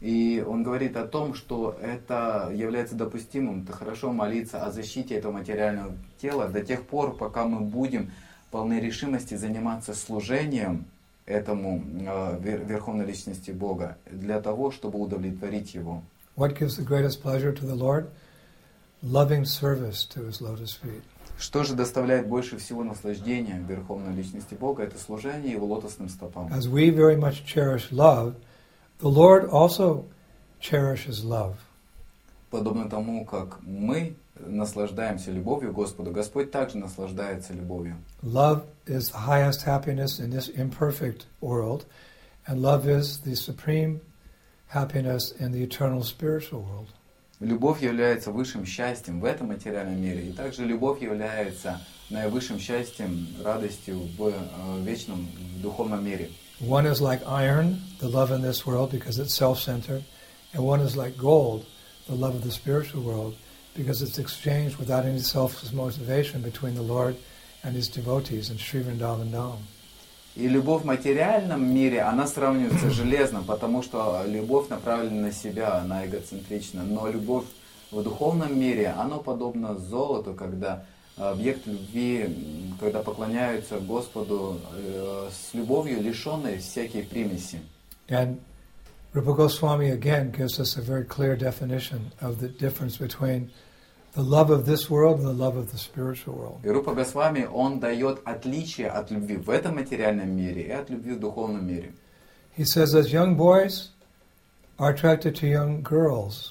И он говорит о том, что это является допустимым. Это хорошо молиться о защите этого материального тела до тех пор, пока мы будем полны решимости заниматься служением этому Верховной Личности Бога, для того, чтобы удовлетворить Его. What gives the greatest pleasure to the Lord? Loving service to His lotus feet. Что же доставляет больше всего наслаждения Верховной Личности Бога? Это служение Его лотосным стопам. As we very much cherish love, the Lord also cherishes love. Подобно тому, как мы наслаждаемся любовью Господу, Господь также наслаждается любовью. Love is the highest happiness in this imperfect world, and love is the supreme happiness in the eternal spiritual world. Любовь является высшим счастьем в этом материальном мире, и также любовь является наивысшим счастьем, радостью в вечном в духовном мире. One is like iron, the love in this world, because it's self-centered, and one is like gold, the love of the spiritual world, because it's exchanged without any selfish motivation between the Lord and His devotees in Sri Vrindavan Dham. И любовь в материальном мире, она сравнивается с железным, потому что любовь направлена на себя, она эгоцентрична. Но любовь в духовном мире, она подобна золоту, когда объект любви, когда поклоняются Господу с любовью, лишенной всякой примеси. And Rupa Goswami again gives us a very clear definition of the difference between the love of this world and the love of the spiritual world. И Рупа Госвами, он дает отличие от любви в этом материальном мире и от любви в духовном мире. He says, as young boys are attracted to young girls,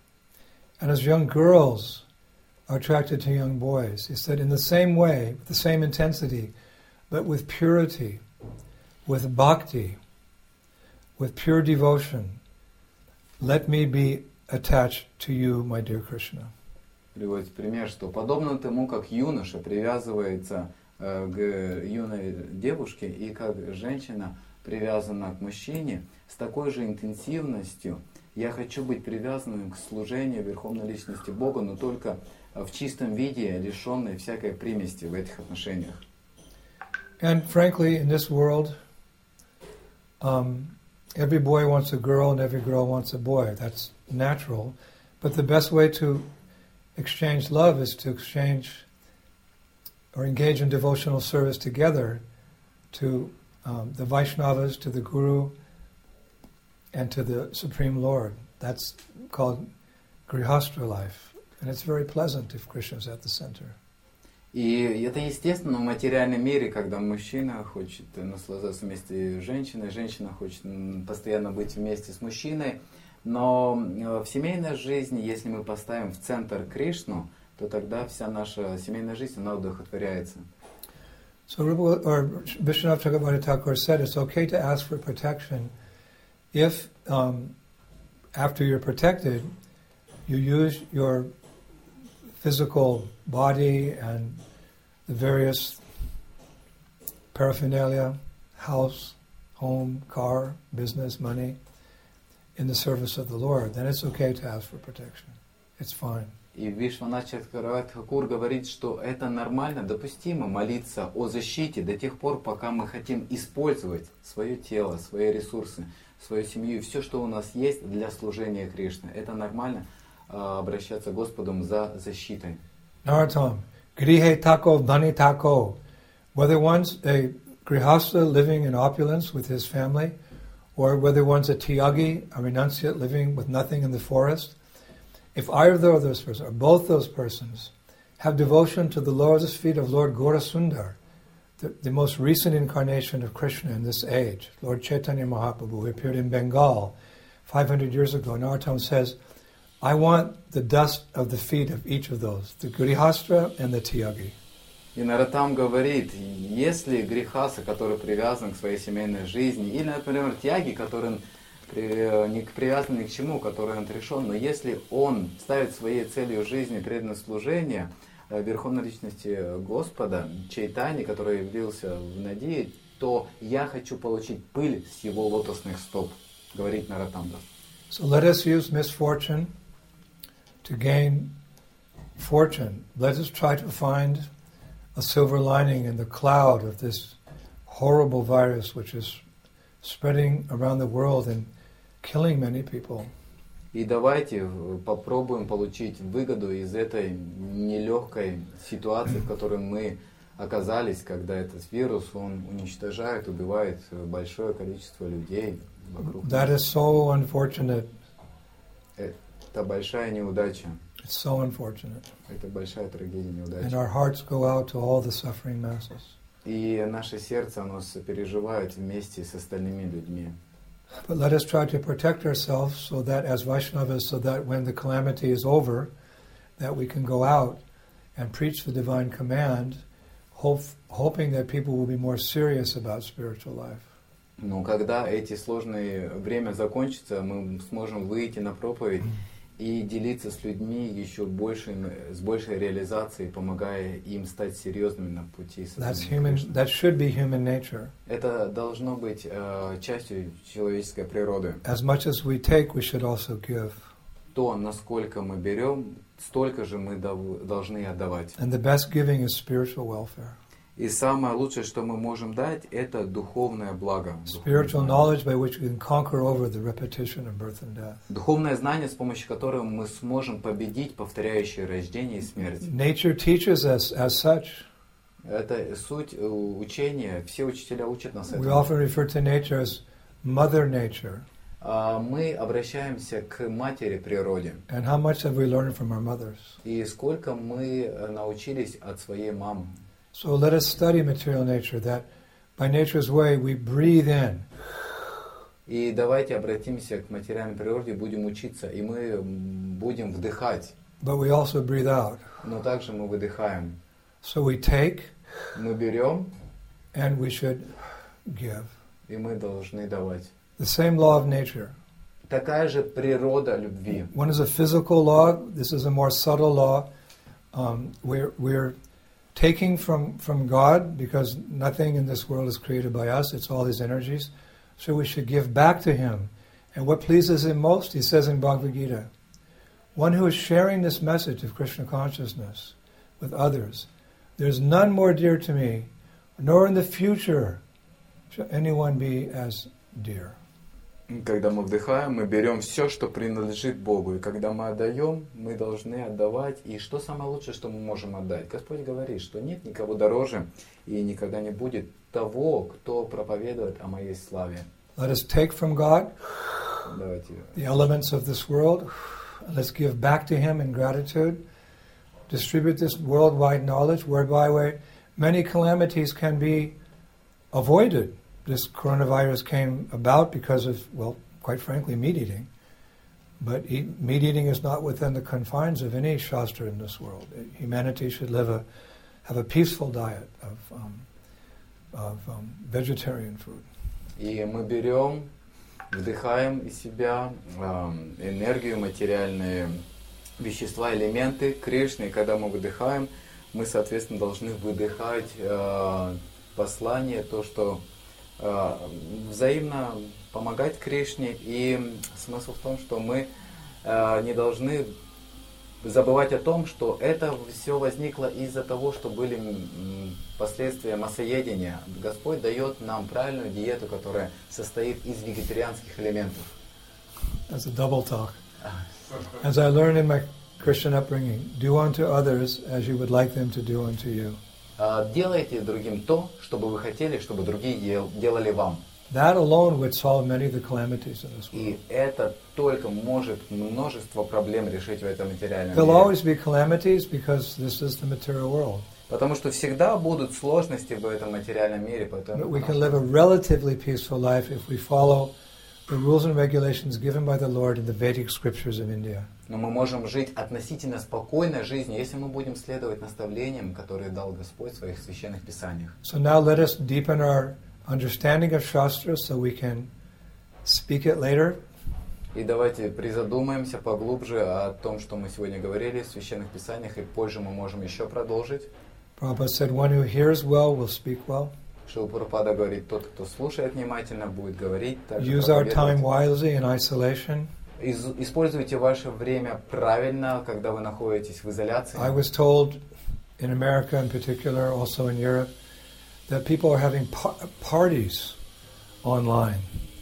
and as young girls are attracted to young boys, he said, in the same way, with the same intensity, but with purity, with bhakti, with pure devotion, let me be attached to you, my dear Krishna. Приводит пример, что подобно тому, как юноша привязывается к юной девушке и как женщина привязана к мужчине, с такой же интенсивностью я хочу быть привязанным к служению Верховной Личности Бога, но только в чистом виде, лишенной всякой примеси в этих отношениях. And frankly, in this world, every boy wants a girl and every girl wants a boy. That's natural. But the best way to exchange love is to exchange or engage in devotional service together to the Vaishnavas, to the Guru, and to the Supreme Lord. That's called Grihastra life. And it's very pleasant if Krishna is at the center. И это естественно в материальном мире, когда мужчина хочет наслаждаться вместе с женщиной, женщина хочет постоянно быть вместе с мужчиной. Но в семейной жизни, если мы поставим в центр Кришну, то тогда вся наша семейная жизнь, она удовлетворяется. So Vishwanath Chakravarti Thakur said it's okay to ask for protection if, after you're protected, you use your physical body and the various paraphernalia, house, home, car, business, money, in the service of the Lord, then it's okay to ask for protection. It's fine. И Вишванат Чакраварти Тхакур говорит, что это нормально, допустимо молиться о защите до тех пор, пока мы хотим использовать свое тело, свои ресурсы, свою семью и все, что у нас есть для служения Кришне. Это нормально обращаться к Господу за защитой. Narottam, grihe tako dhani tako. Whether one's a grihastha living in opulence with his family, or whether one's a tyagi, a renunciate living with nothing in the forest, if either of those persons, or both those persons, have devotion to the lotus feet of Lord Gaurasundar, the most recent incarnation of Krishna in this age, Lord Chaitanya Mahaprabhu, who appeared in Bengal 500 years ago, Narottam says, I want the dust of the feet of each of those, the Grihastra and the Tyagi. И Наротам говорит, если грехаса, который привязан к своей семейной жизни, или, например, тяги, который не привязан ни к чему, который он отрешен, но если он ставит своей целью жизни преданное служение Верховной Личности Господа, Чайтани, который явился в Надии, то я хочу получить пыль с его лотосных стоп, говорит Наротам. So let us use misfortune to gain fortune. Let us try to find a silver lining in the cloud of this horrible virus which is spreading around the world and killing many people. И давайте попробуем получить выгоду из этой нелегкой ситуации, в которой мы оказались, когда этот вирус, он уничтожает, убивает большое количество людей вокруг. That is so unfortunate. Это большая неудача. It's so unfortunate. Это большая трагедия, And неудача. our hearts go out to all the suffering masses. И наше сердце, оно сопереживает вместе с остальными людьми. But let us try to protect ourselves so that as Vaishnavas, so that when the calamity is over, that we can go out and preach the divine command, hoping that people will be more serious about spiritual life. Но когда эти сложные время закончится, мы сможем выйти на проповедь и делиться с людьми еще с большей реализацией, помогая им стать серьезными на пути. That should be human nature. Это должно быть частью человеческой природы. As much as we take, we should also give. То, насколько мы берем, столько же мы должны отдавать. And the best giving is spiritual welfare. И самое лучшее, что мы можем дать, это духовное благо. Spiritual knowledge by which we can conquer over the repetition of birth and death. Духовное знание, с помощью которого мы сможем победить повторяющее рождение и смерть. Nature teaches us as such. Это суть учения. Все учителя учат нас We этому. often refer to nature as Mother Nature. Мы обращаемся к матери природе. And how much have we learned from our mothers? И сколько мы научились от своей мамы. So let us study material nature, that by nature's way we breathe in. И давайте обратимся к материальной природе, будем учиться, и мы будем вдыхать. But we also breathe out. Но также мы выдыхаем. So we take, Мы берем, and we should give. и мы должны давать. The same law of nature. Такая же природа любви. One is a physical law. This is a more subtle law. We're taking from God, because nothing in this world is created by us. It's all His energies. So we should give back to Him. And what pleases Him most, He says in Bhagavad Gita, one who is sharing this message of Krishna consciousness with others, there's none more dear to me, nor in the future shall anyone be as dear. Когда мы вдыхаем, мы берем все, что принадлежит Богу. И когда мы отдаем, мы должны отдавать. И что самое лучшее, что мы можем отдать? Господь говорит, что нет никого дороже и никогда не будет того, кто проповедует о моей славе. Let us take from God Давайте. the elements of this world. Let's give back to Him in gratitude. Distribute this worldwide knowledge whereby many calamities can be avoided. This coronavirus came about because of, well, quite frankly, meat eating. But meat eating is not within the confines of any shastra in this world. Humanity should have a peaceful diet of vegetarian food. И мы берем, вдыхаем из себя энергию, материальные вещества, элементы Кришны. И когда мы выдыхаем, мы, соответственно, должны выдыхать послание, то, что взаимно помогать Кришне. И смысл в том, что мы не должны забывать о том, что это все возникло из-за того, что были последствия массоедения. Господь дает нам правильную диету, которая состоит из вегетарианских элементов. That's a double talk. As I learned in my Christian upbringing, do unto others as you would like them to do unto you. Делайте другим то, что бы вы хотели, чтобы другие делали вам. That alone would solve many of the calamities in this world. И это только может множество проблем решить в этом материальном There'll мире. always be calamities because this is the material world. Потому что всегда будут сложности в этом материальном мире. But we can live a relatively peaceful life if we follow the rules and regulations given by the Lord in the Vedic scriptures of India. Но мы можем жить относительно спокойной жизнью, если мы будем следовать наставлениям, которые дал Господь в своих священных писаниях. So now let us deepen our understanding of Shastra so we can speak it later. И давайте призадумаемся поглубже о том, что мы сегодня говорили в священных писаниях, и позже мы можем еще продолжить. Prabhupada said, one who hears well will speak well. Шрила Прабхупада говорит, тот, кто слушает внимательно, будет говорить. Use our time wisely in isolation. Используйте ваше время правильно, когда вы находитесь в изоляции. I was told in America in particular, also in Europe, that people are having parties online.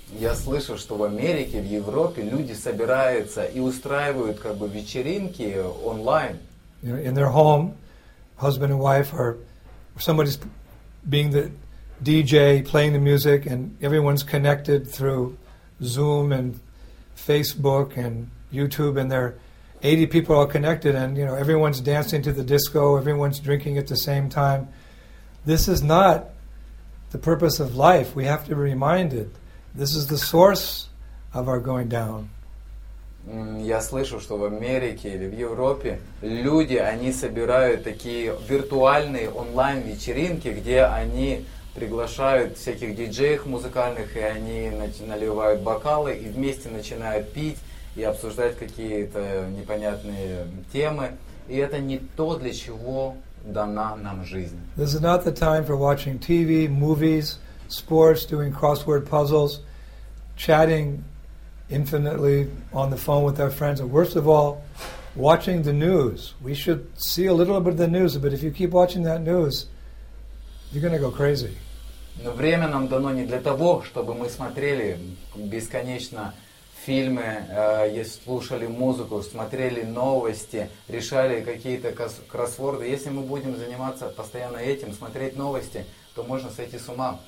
Я слышал, что в Америке, в Европе люди собираются и устраивают как бы вечеринки онлайн. You know, in their home, husband and wife, or somebody's being the DJ, playing the music, and everyone's connected through Zoom and Facebook and YouTube, and there are 80 people all connected, and you know everyone's dancing to the disco, everyone's drinking at the same time. This is not the purpose of life. We have to be reminded. This is the source of our going down. Я слышу, что в Америке или в Европе люди, они собирают такие виртуальные онлайн-вечеринки, где они приглашают всяких диджеев музыкальных, и они наливают бокалы, и вместе начинают пить и обсуждать какие-то непонятные темы. И это не то, для чего дана нам жизнь. This is not the time for watching TV, movies, sports, doing crossword puzzles, chatting infinitely on the phone with our friends, and worst of all, watching the news. We should see a little bit of the news, but if you keep watching that news, you're going to go crazy. Но время нам дано не для того, чтобы мы смотрели бесконечно фильмы, слушали музыку, смотрели новости, решали какие-то кроссворды. Если мы будем заниматься постоянно этим, смотреть новости, то можно сойти с ума.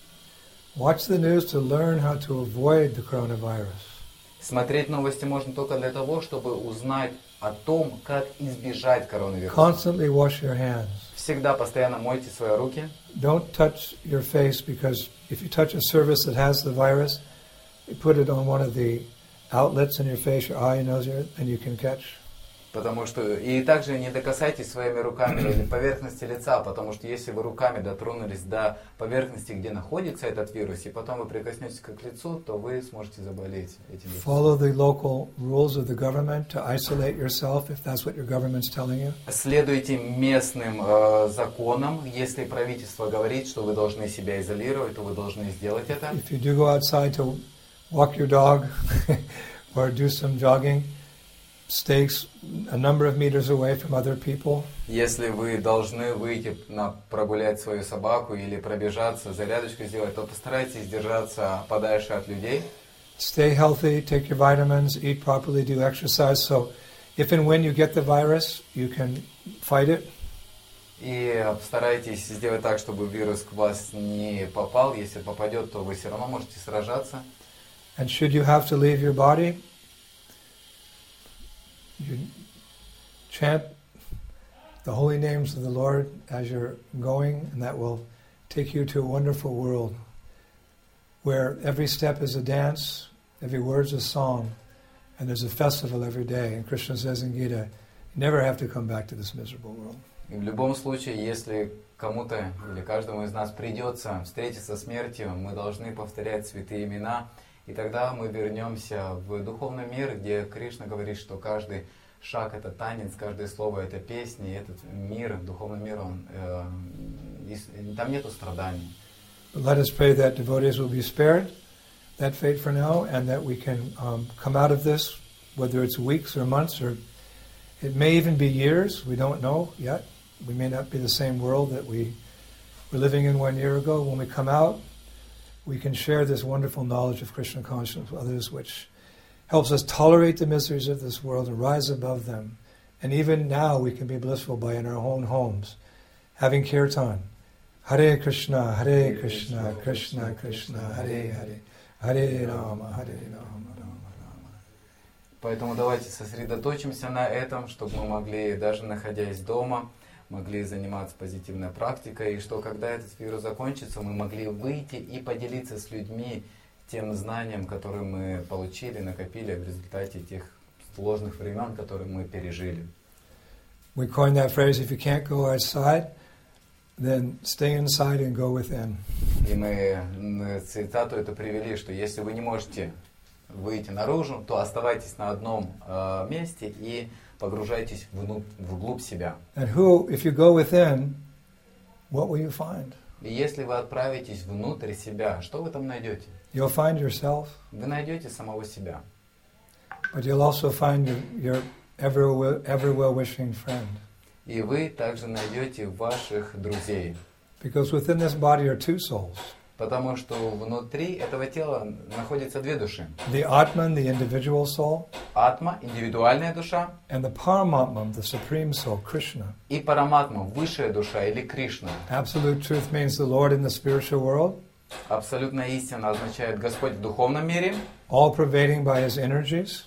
Watch the news to learn how to avoid the coronavirus. Смотреть новости можно только для того, чтобы узнать о том, как избежать коронавируса. Constantly wash your hands. Всегда постоянно мойте свои руки. Don't touch your face, because if you touch a surface that has the virus, you put it on one of the outlets in your face, your eye, your nose, and you can catch. Потому что и также не докасайтесь своими руками или поверхности лица, потому что если вы руками дотронулись до поверхности, где находится этот вирус, и потом вы прикоснетесь к лицу, то вы сможете заболеть этим вирусом. Follow the local rules of the government to isolate yourself if that's what your government's telling you. Следуйте местным законам. Если правительство говорит, что вы должны себя изолировать, то вы должны сделать это. If you do go outside to walk your dog or do some jogging, stay a number of meters away from other people. Если вы должны выйти прогулять свою собаку или пробежаться, зарядочку сделать, то постарайтесь держаться подальше от людей. Stay healthy, take your vitamins, eat properly, do exercise, so if and when you get the virus, you can fight it. И старайтесь сделать так, чтобы вирус к вас не попал. Если попадет, то вы все равно можете сражаться. And should you have to leave your body, you chant the holy names of the Lord as you're going, and that will take you to a wonderful world where every step is a dance, every word is a song, and there's a festival every day. And Krishna says in Gita, you never have to come back to this miserable world. И в любом случае, если кому-то или каждому из нас придется встретиться с смертью, мы должны повторять святые имена, и тогда мы вернемся в духовный мир, где Кришна говорит, что каждый шаг — это танец, каждое слово — это песня, и этот мир, духовный мир, там нету страданий. Let us pray that devotees will be spared that fate for now, and that we can come out of this, whether it's weeks or months, or it may even be years. We don't know yet. We may not be the same world that we were living in 1 year ago. When we come out, we can share this wonderful knowledge of Krishna consciousness with others, which helps us tolerate the miseries of this world and rise above them. And even now we can be blissful by in our own homes, having kirtan. Hare Krishna, Krishna Krishna, Hare Hare, Hare Rama, Rama Rama. Поэтому давайте сосредоточимся на этом, чтобы мы могли, даже находясь дома, могли заниматься позитивной практикой, и что когда этот вирус закончится, мы могли выйти и поделиться с людьми тем знанием, которое мы получили, накопили в результате тех сложных времен, которые мы пережили. We coined that phrase, if you can't go outside, then stay inside and go within. И мы цитату эту привели, что если вы не можете выйти наружу, то оставайтесь на одном месте и погружайтесь вглубь себя. And who, if you go within, what will you find? И если вы отправитесь внутрь себя, что вы там найдете? You'll find yourself. Вы найдете самого себя. But you'll also find your ever well-wishing friend. И вы также найдете ваших друзей. Because within this body are two souls. Потому что внутри этого тела находятся две души. The Atman, the individual soul, Атма, индивидуальная душа, and the Paramatman, the supreme soul, Krishna. и Параматма, высшая душа или Кришна. Absolute truth means the Lord in the spiritual world, Абсолютная истина означает Господь в духовном мире. all pervading by His energies,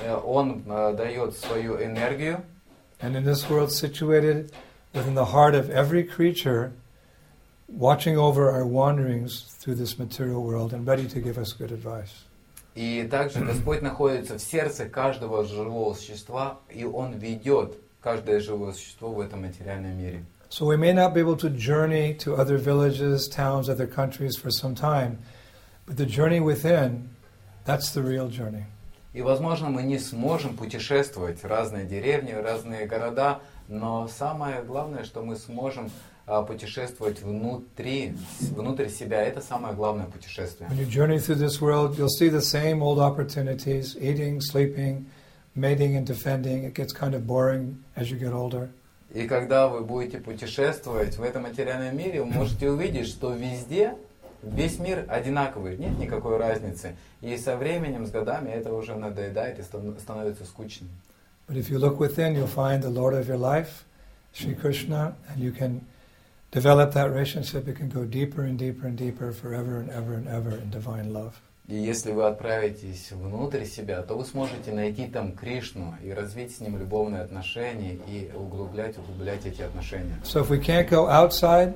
Он дает свою энергию. and in this world situated within the heart of every creature, watching over our wanderings through this material world and ready to give us good advice. И также Господь находится в сердце каждого живого существа, и Он ведет каждое живое существо в этом материальном мире. So we may not be able to journey to other villages, towns, other countries for some time, but the journey within, that's the real journey. И, возможно, мы не сможем путешествовать в разные деревни, в разные города, но самое главное, что мы сможем путешествовать внутри себя. Это самое главное путешествие. When you journey through this world, you'll see the same old opportunities, eating, sleeping, mating and defending. It gets kind of boring as you get older. И когда вы будете путешествовать в этом материальном мире, вы можете увидеть, что везде весь мир одинаковый, нет никакой разницы. И со временем, с годами это уже надоедает и становится скучным. But if you look within, you'll find the Lord of your life, Shri Krishna, and you can develop that relationship. It can go deeper and deeper and deeper forever and ever and ever in divine love. И если вы отправитесь внутрь себя, то вы сможете найти там Кришну и развить с ним любовные отношения и углублять эти отношения. So if we can't go outside,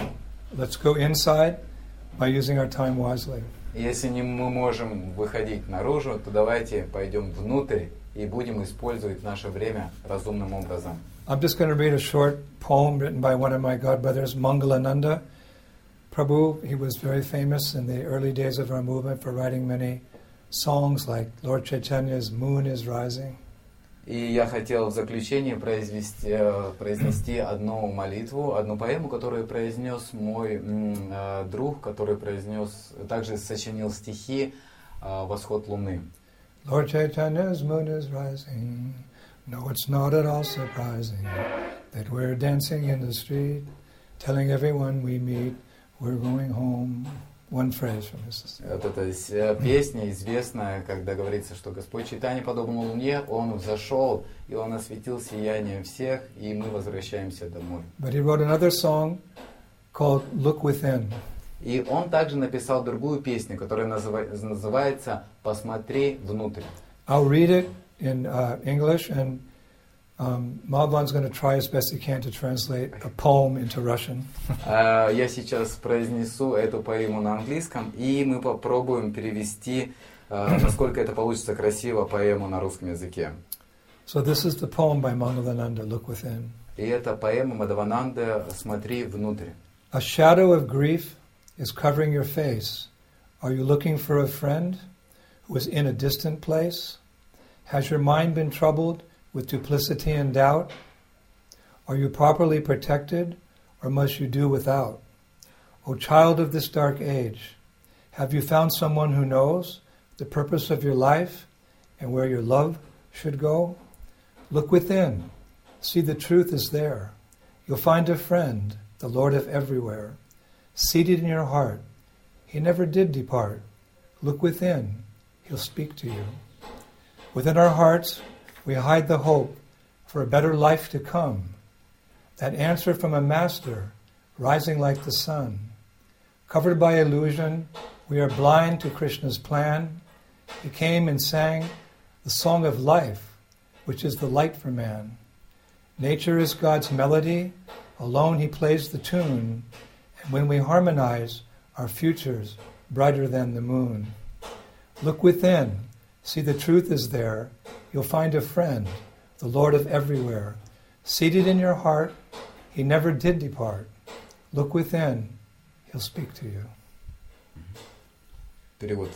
let's go inside by using our time wisely. Если не мы можем выходить наружу, то давайте пойдем внутрь и будем использовать наше время разумным образом. I'm just going to read a short poem written by one of my godbrothers, Mangalananda Prabhu. He was very famous in the early days of our movement for writing many songs like Lord Chaitanya's Moon is Rising. И я хотел в заключение произнести одну молитву, одну поэму, которую произнес мой друг, который также сочинил стихи «Восход луны». Lord Chaitanya's moon is rising. No, it's not at all surprising that we're dancing in the street, telling everyone we meet we're going home. One phrase from this. Вот эта песня известная, когда говорится, что Господь Чайтанья, подобно луне, Он взошел, и Он осветил сиянием всех, и мы возвращаемся домой. But he wrote another song called Look Within. И он также написал другую песню, которая называется «Посмотри внутрь». I'll read it in English, and Madhvan's going to try as best he can to translate a poem into Russian. Я сейчас произнесу эту поэму на английском, и мы попробуем перевести, насколько это получится красиво, поэму на русском языке. So this is the poem by Mangalananda, Look Within. И это поэма Мадхавананды «Смотри внутрь». A shadow of grief is covering your face. Are you looking for a friend who is in a distant place? Has your mind been troubled with duplicity and doubt? Are you properly protected, or must you do without? O child of this dark age, have you found someone who knows the purpose of your life and where your love should go? Look within. See, the truth is there. You'll find a friend, the Lord of everywhere, seated in your heart. He never did depart. Look within. He'll speak to you. Within our hearts, we hide the hope for a better life to come, that answer from a master rising like the sun. Covered by illusion, we are blind to Krishna's plan. He came and sang the song of life, which is the light for man. Nature is God's melody. Alone he plays the tune. And when we harmonize, our future's brighter than the moon. Look within. See, the truth is there. You'll find a friend, the Lord of everywhere. Seated in your heart, he never did depart. Look within. He'll speak to you. Перевод.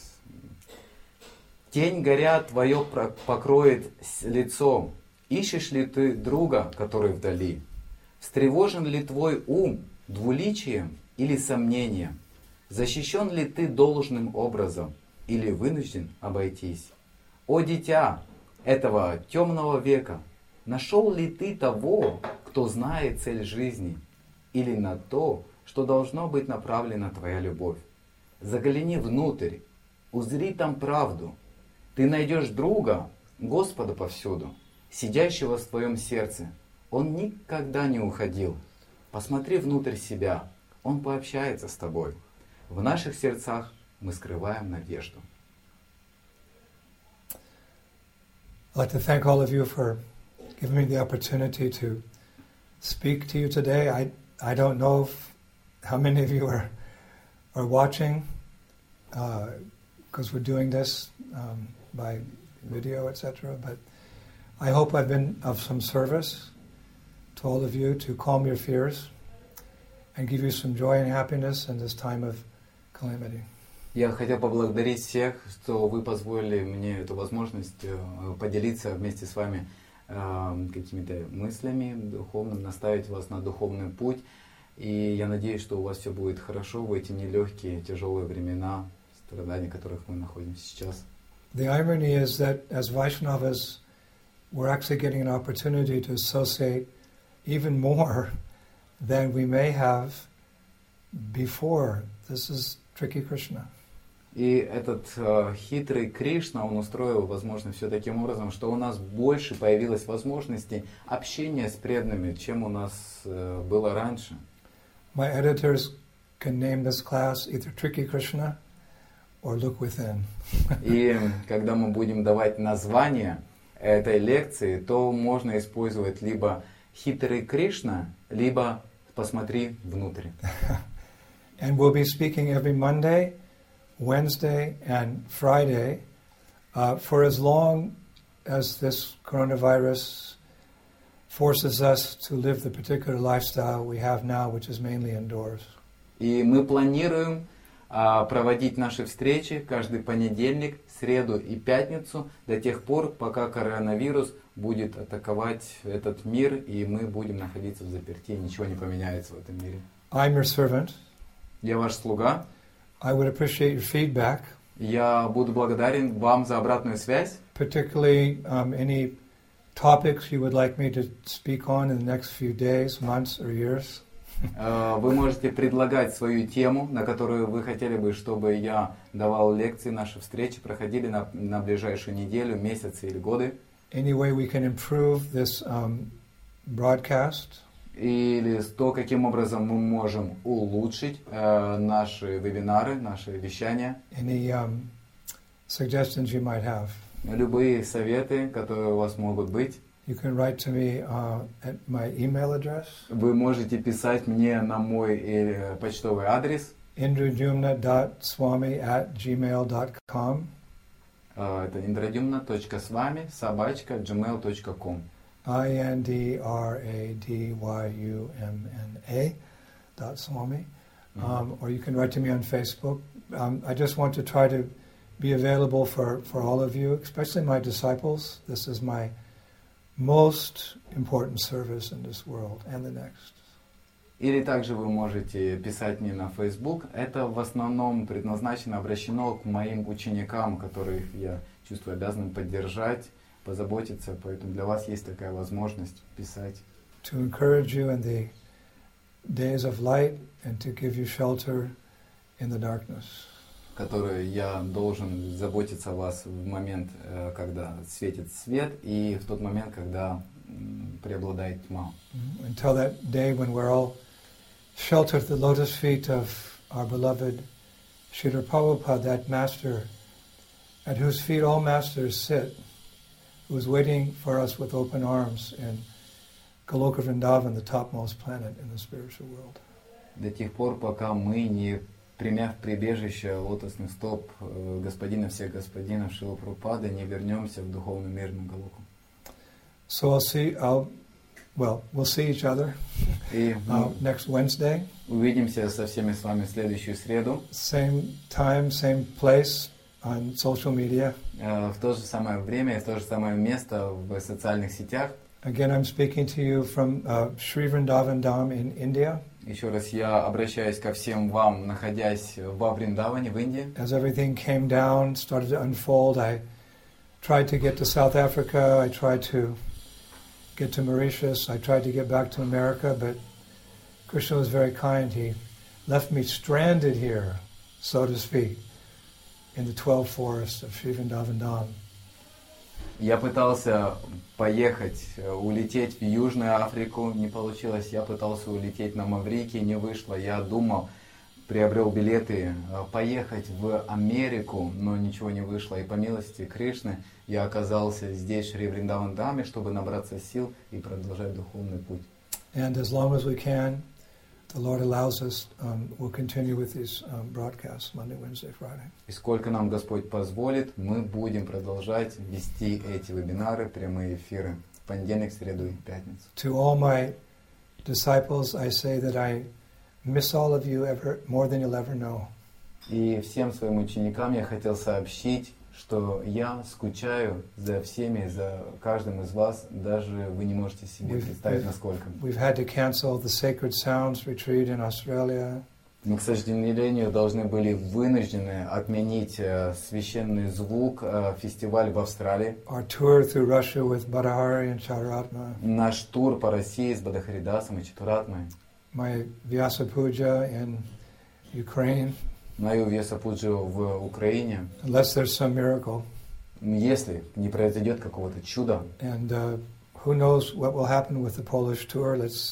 Тень горя твое покроет лицо. Ищешь ли ты друга, который вдали? Встревожен ли твой ум двуличием или сомнением? Защищен ли ты должным образом или вынужден обойтись? О, дитя этого темного века, нашел ли ты того, кто знает цель жизни, или на то что должно быть направлена твоя любовь. Загляни внутрь, узри там правду. Ты найдешь друга, Господа повсюду, сидящего в твоем сердце. Он никогда не уходил. Посмотри внутрь себя, Он пообщается с тобой. В наших сердцах мы скрываем надежду. I'd like to thank all of you for giving me the opportunity to speak to you today. I don't know how many of you are watching, because we're doing this by video, etc. But I hope I've been of some service to all of you to calm your fears and give you some joy and happiness in this time of calamity. Я хотел поблагодарить всех, что вы позволили мне эту возможность поделиться вместе с вами какими-то мыслями духовными, наставить вас на духовный путь. И я надеюсь, что у вас все будет хорошо в эти нелегкие, тяжелые времена, страдания, в которых мы находимся сейчас. The irony is that as Vaishnavas, we're actually getting an opportunity to associate even more than we may have before. This is tricky Krishna. И этот хитрый Кришна, он устроил, возможно, все таким образом, что у нас больше появилось возможностей общения с преданными, чем у нас было раньше. My editors can name this class either Tricky Krishna or Look Within. И когда мы будем давать название этой лекции, то можно использовать либо хитрый Кришна, либо посмотри внутрь. And we'll be speaking every Monday, Wednesday and Friday for as long as this coronavirus forces us to live the particular lifestyle we have now, which is mainly indoors. И мы планируем проводить наши встречи каждый понедельник, среду и пятницу до тех пор, пока коронавирус будет атаковать этот мир, и мы будем находиться в заперти, ничего не поменяется в этом мире. I'm your servant. Я ваш слуга. I would appreciate your feedback. Я буду благодарен вам за обратную связь. Particularly any topics you would like me to speak on in the next few days, months or years. Вы можете предлагать свою тему, на которую вы хотели бы, чтобы я давал лекции, наши встречи проходили на ближайшую неделю, месяцы или годы. Any way we can improve this broadcast. Или то, каким образом мы можем улучшить наши вебинары, наши вещания. Any suggestions you might have. Любые советы, которые у вас могут быть. You can write to me at my email address. Вы можете писать мне на мой почтовый адрес. indradyumna.swami@gmail.com. Это indradyumna.swami@gmail.com. indradyumna.swami. Or you can write to me on Facebook. I just want to try to be available for all of you, especially my disciples. This is my most important service in this world and the next. Или также вы можете писать мне на Facebook. Это в основном предназначено, обращено к моим ученикам, которых я чувствую обязанным поддержать, позаботиться. Поэтому для вас есть такая возможность писать. To encourage you in the days of light and to give you shelter in the darkness. Которую я должен заботиться о вас в момент, когда светит свет, и в тот момент, когда преобладает тьма. Until that day when we're all sheltered at the lotus feet of our beloved Srila Prabhupada, that master at whose feet all masters sit, who is waiting for us with open arms in Goloka Vrindavan, the topmost planet in the spiritual world. До тех пор, пока мы не примяв прибежище лотосных стоп господина всех господинов Шрила Прабхупады, не вернемся в духовный мир на Галоку. So we'll see each other next Wednesday. Увидимся со всеми с вами в следующую среду. Same time, same place on social media. В то же самое время и в то же самое место в социальных сетях. Again, I'm speaking to you from Sri Vrindavan Dham in India. Еще раз я обращаюсь ко всем вам, находясь во Вриндаване, в Индии. As everything came down, started to unfold, I tried to get to South Africa, I tried to get to Mauritius, I tried to get back to America, but Krishna was very kind. He left me stranded here, so to speak, in the 12 forests of Sri Vrindavan Dham. Я пытался поехать, улететь в Южную Африку, не получилось. Я пытался улететь на Маврикий, не вышло. Я думал, приобрел билеты поехать в Америку, но ничего не вышло. И по милости Кришны я оказался здесь, в Шри Вриндаван Dhаме, чтобы набраться сил и продолжать духовный путь. And as long as we can, the Lord allows us, we'll continue with these broadcasts Monday, Wednesday, Friday. И сколько нам Господь позволит, мы будем продолжать вести эти вебинары, прямые эфиры в понедельник, среду и пятницу. To all my disciples, I say that I miss all of you more than you'll ever know. И всем своим ученикам я хотел сообщить, что я скучаю за всеми, за каждым из вас, даже вы не можете себе представить, насколько. We've had to cancel the Sacred Sounds retreat in Australia. Мы, к сожалению, должны были вынуждены отменить священный звук фестиваль в Австралии. Our tour through Russia with Badahari and Chaturatma. Наш тур по России с Бадахаридасом и Чатуратмой. My Vyasa Puja in Ukraine. Мою Вьясапуджу в Украине. Unless there's some miracle. Если не произойдет какого-то чуда. And who knows what will happen with the Polish tour? Let's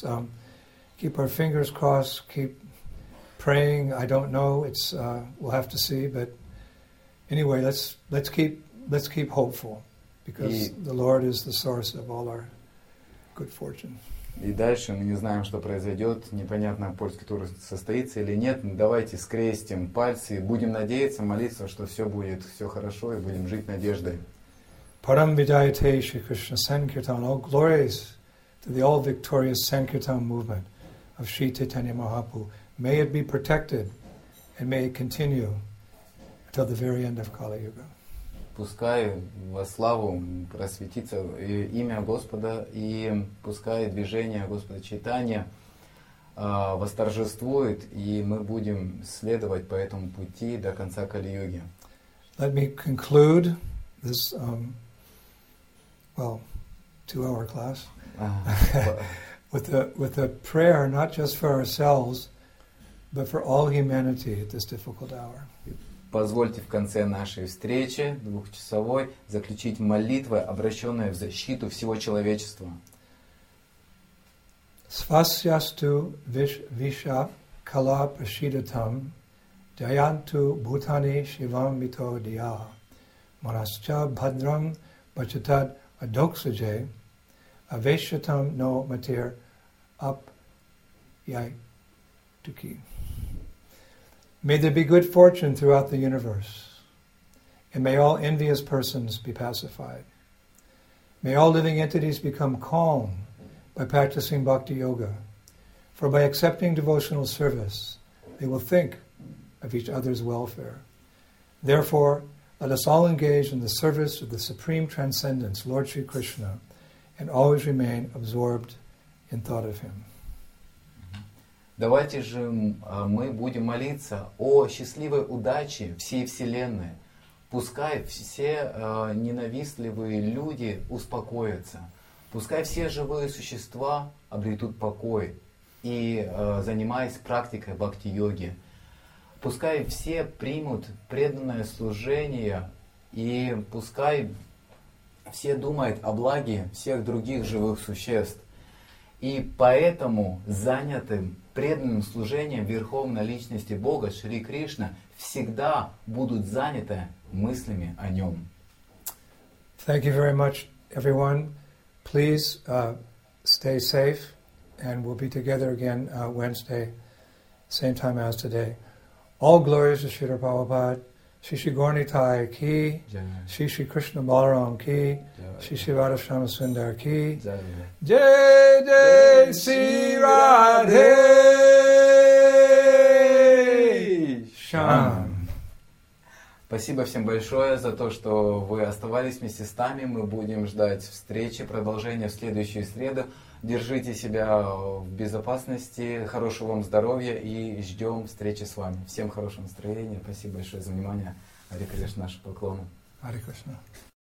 keep our fingers crossed. Keep praying. I don't know. It's we'll have to see. But anyway, let's keep hopeful, because the Lord is the source of all our good fortune. И дальше мы не знаем, что произойдет, непонятно, польский тур состоится или нет. Давайте скрестим пальцы и будем надеяться, молиться, что все будет все хорошо, и будем жить надеждой. Param Vidayate Shri Krishna Sankirtan. All glories to the all-victorious Sankirtan movement of Sri Chaitanya Mahaprabhu. May it be protected and may it continue until the very end of Kali Yuga. Пускай во славу просветится имя Господа, и пускай движение Господа Чайтанья восторжествует, и мы будем следовать по этому пути до конца Кали-юги. Let me conclude this, 2-hour class with a prayer, not just for ourselves, but for all humanity at this difficult hour. Позвольте в конце нашей встречи, двухчасовой, заключить молитвы, обращенные в защиту всего человечества. Svasyastу visha kala prashidatam jayantu bhutani shivam mito diya manascha bhadram bachatad adoksaje aveshatam no matir up yaituki. May there be good fortune throughout the universe, and may all envious persons be pacified. May all living entities become calm by practicing bhakti yoga, for by accepting devotional service, they will think of each other's welfare. Therefore, let us all engage in the service of the Supreme Transcendence, Lord Sri Krishna, and always remain absorbed in thought of Him. Давайте же мы будем молиться о счастливой удаче всей Вселенной. Пускай все ненавистливые люди успокоятся. Пускай все живые существа обретут покой и занимаясь практикой бхакти-йоги. Пускай все примут преданное служение, и пускай все думают о благе всех других живых существ. И поэтому занятым преданным служением Верховной Личности Бога Шри Кришна всегда будут заняты мыслями о Нем. Thank you very much, everyone. Please stay safe, and we'll be together again Wednesday, same time as today. All glories to Srila Prabhupada, Shri Shri Gaura ki, Shri Shri Krishna Balaram ki, Shri Shri Radha Shama Sundar ki, Jai Jai Shri Radhe Sham. Спасибо всем большое за то, что вы оставались вместе с нами. Мы будем ждать встречи, продолжения в следующую среду. Держите себя в безопасности, хорошего вам здоровья и ждем встречи с вами. Всем хорошего настроения. Спасибо большое за внимание. Харе Кришна, наши поклоны. Харе Кришна.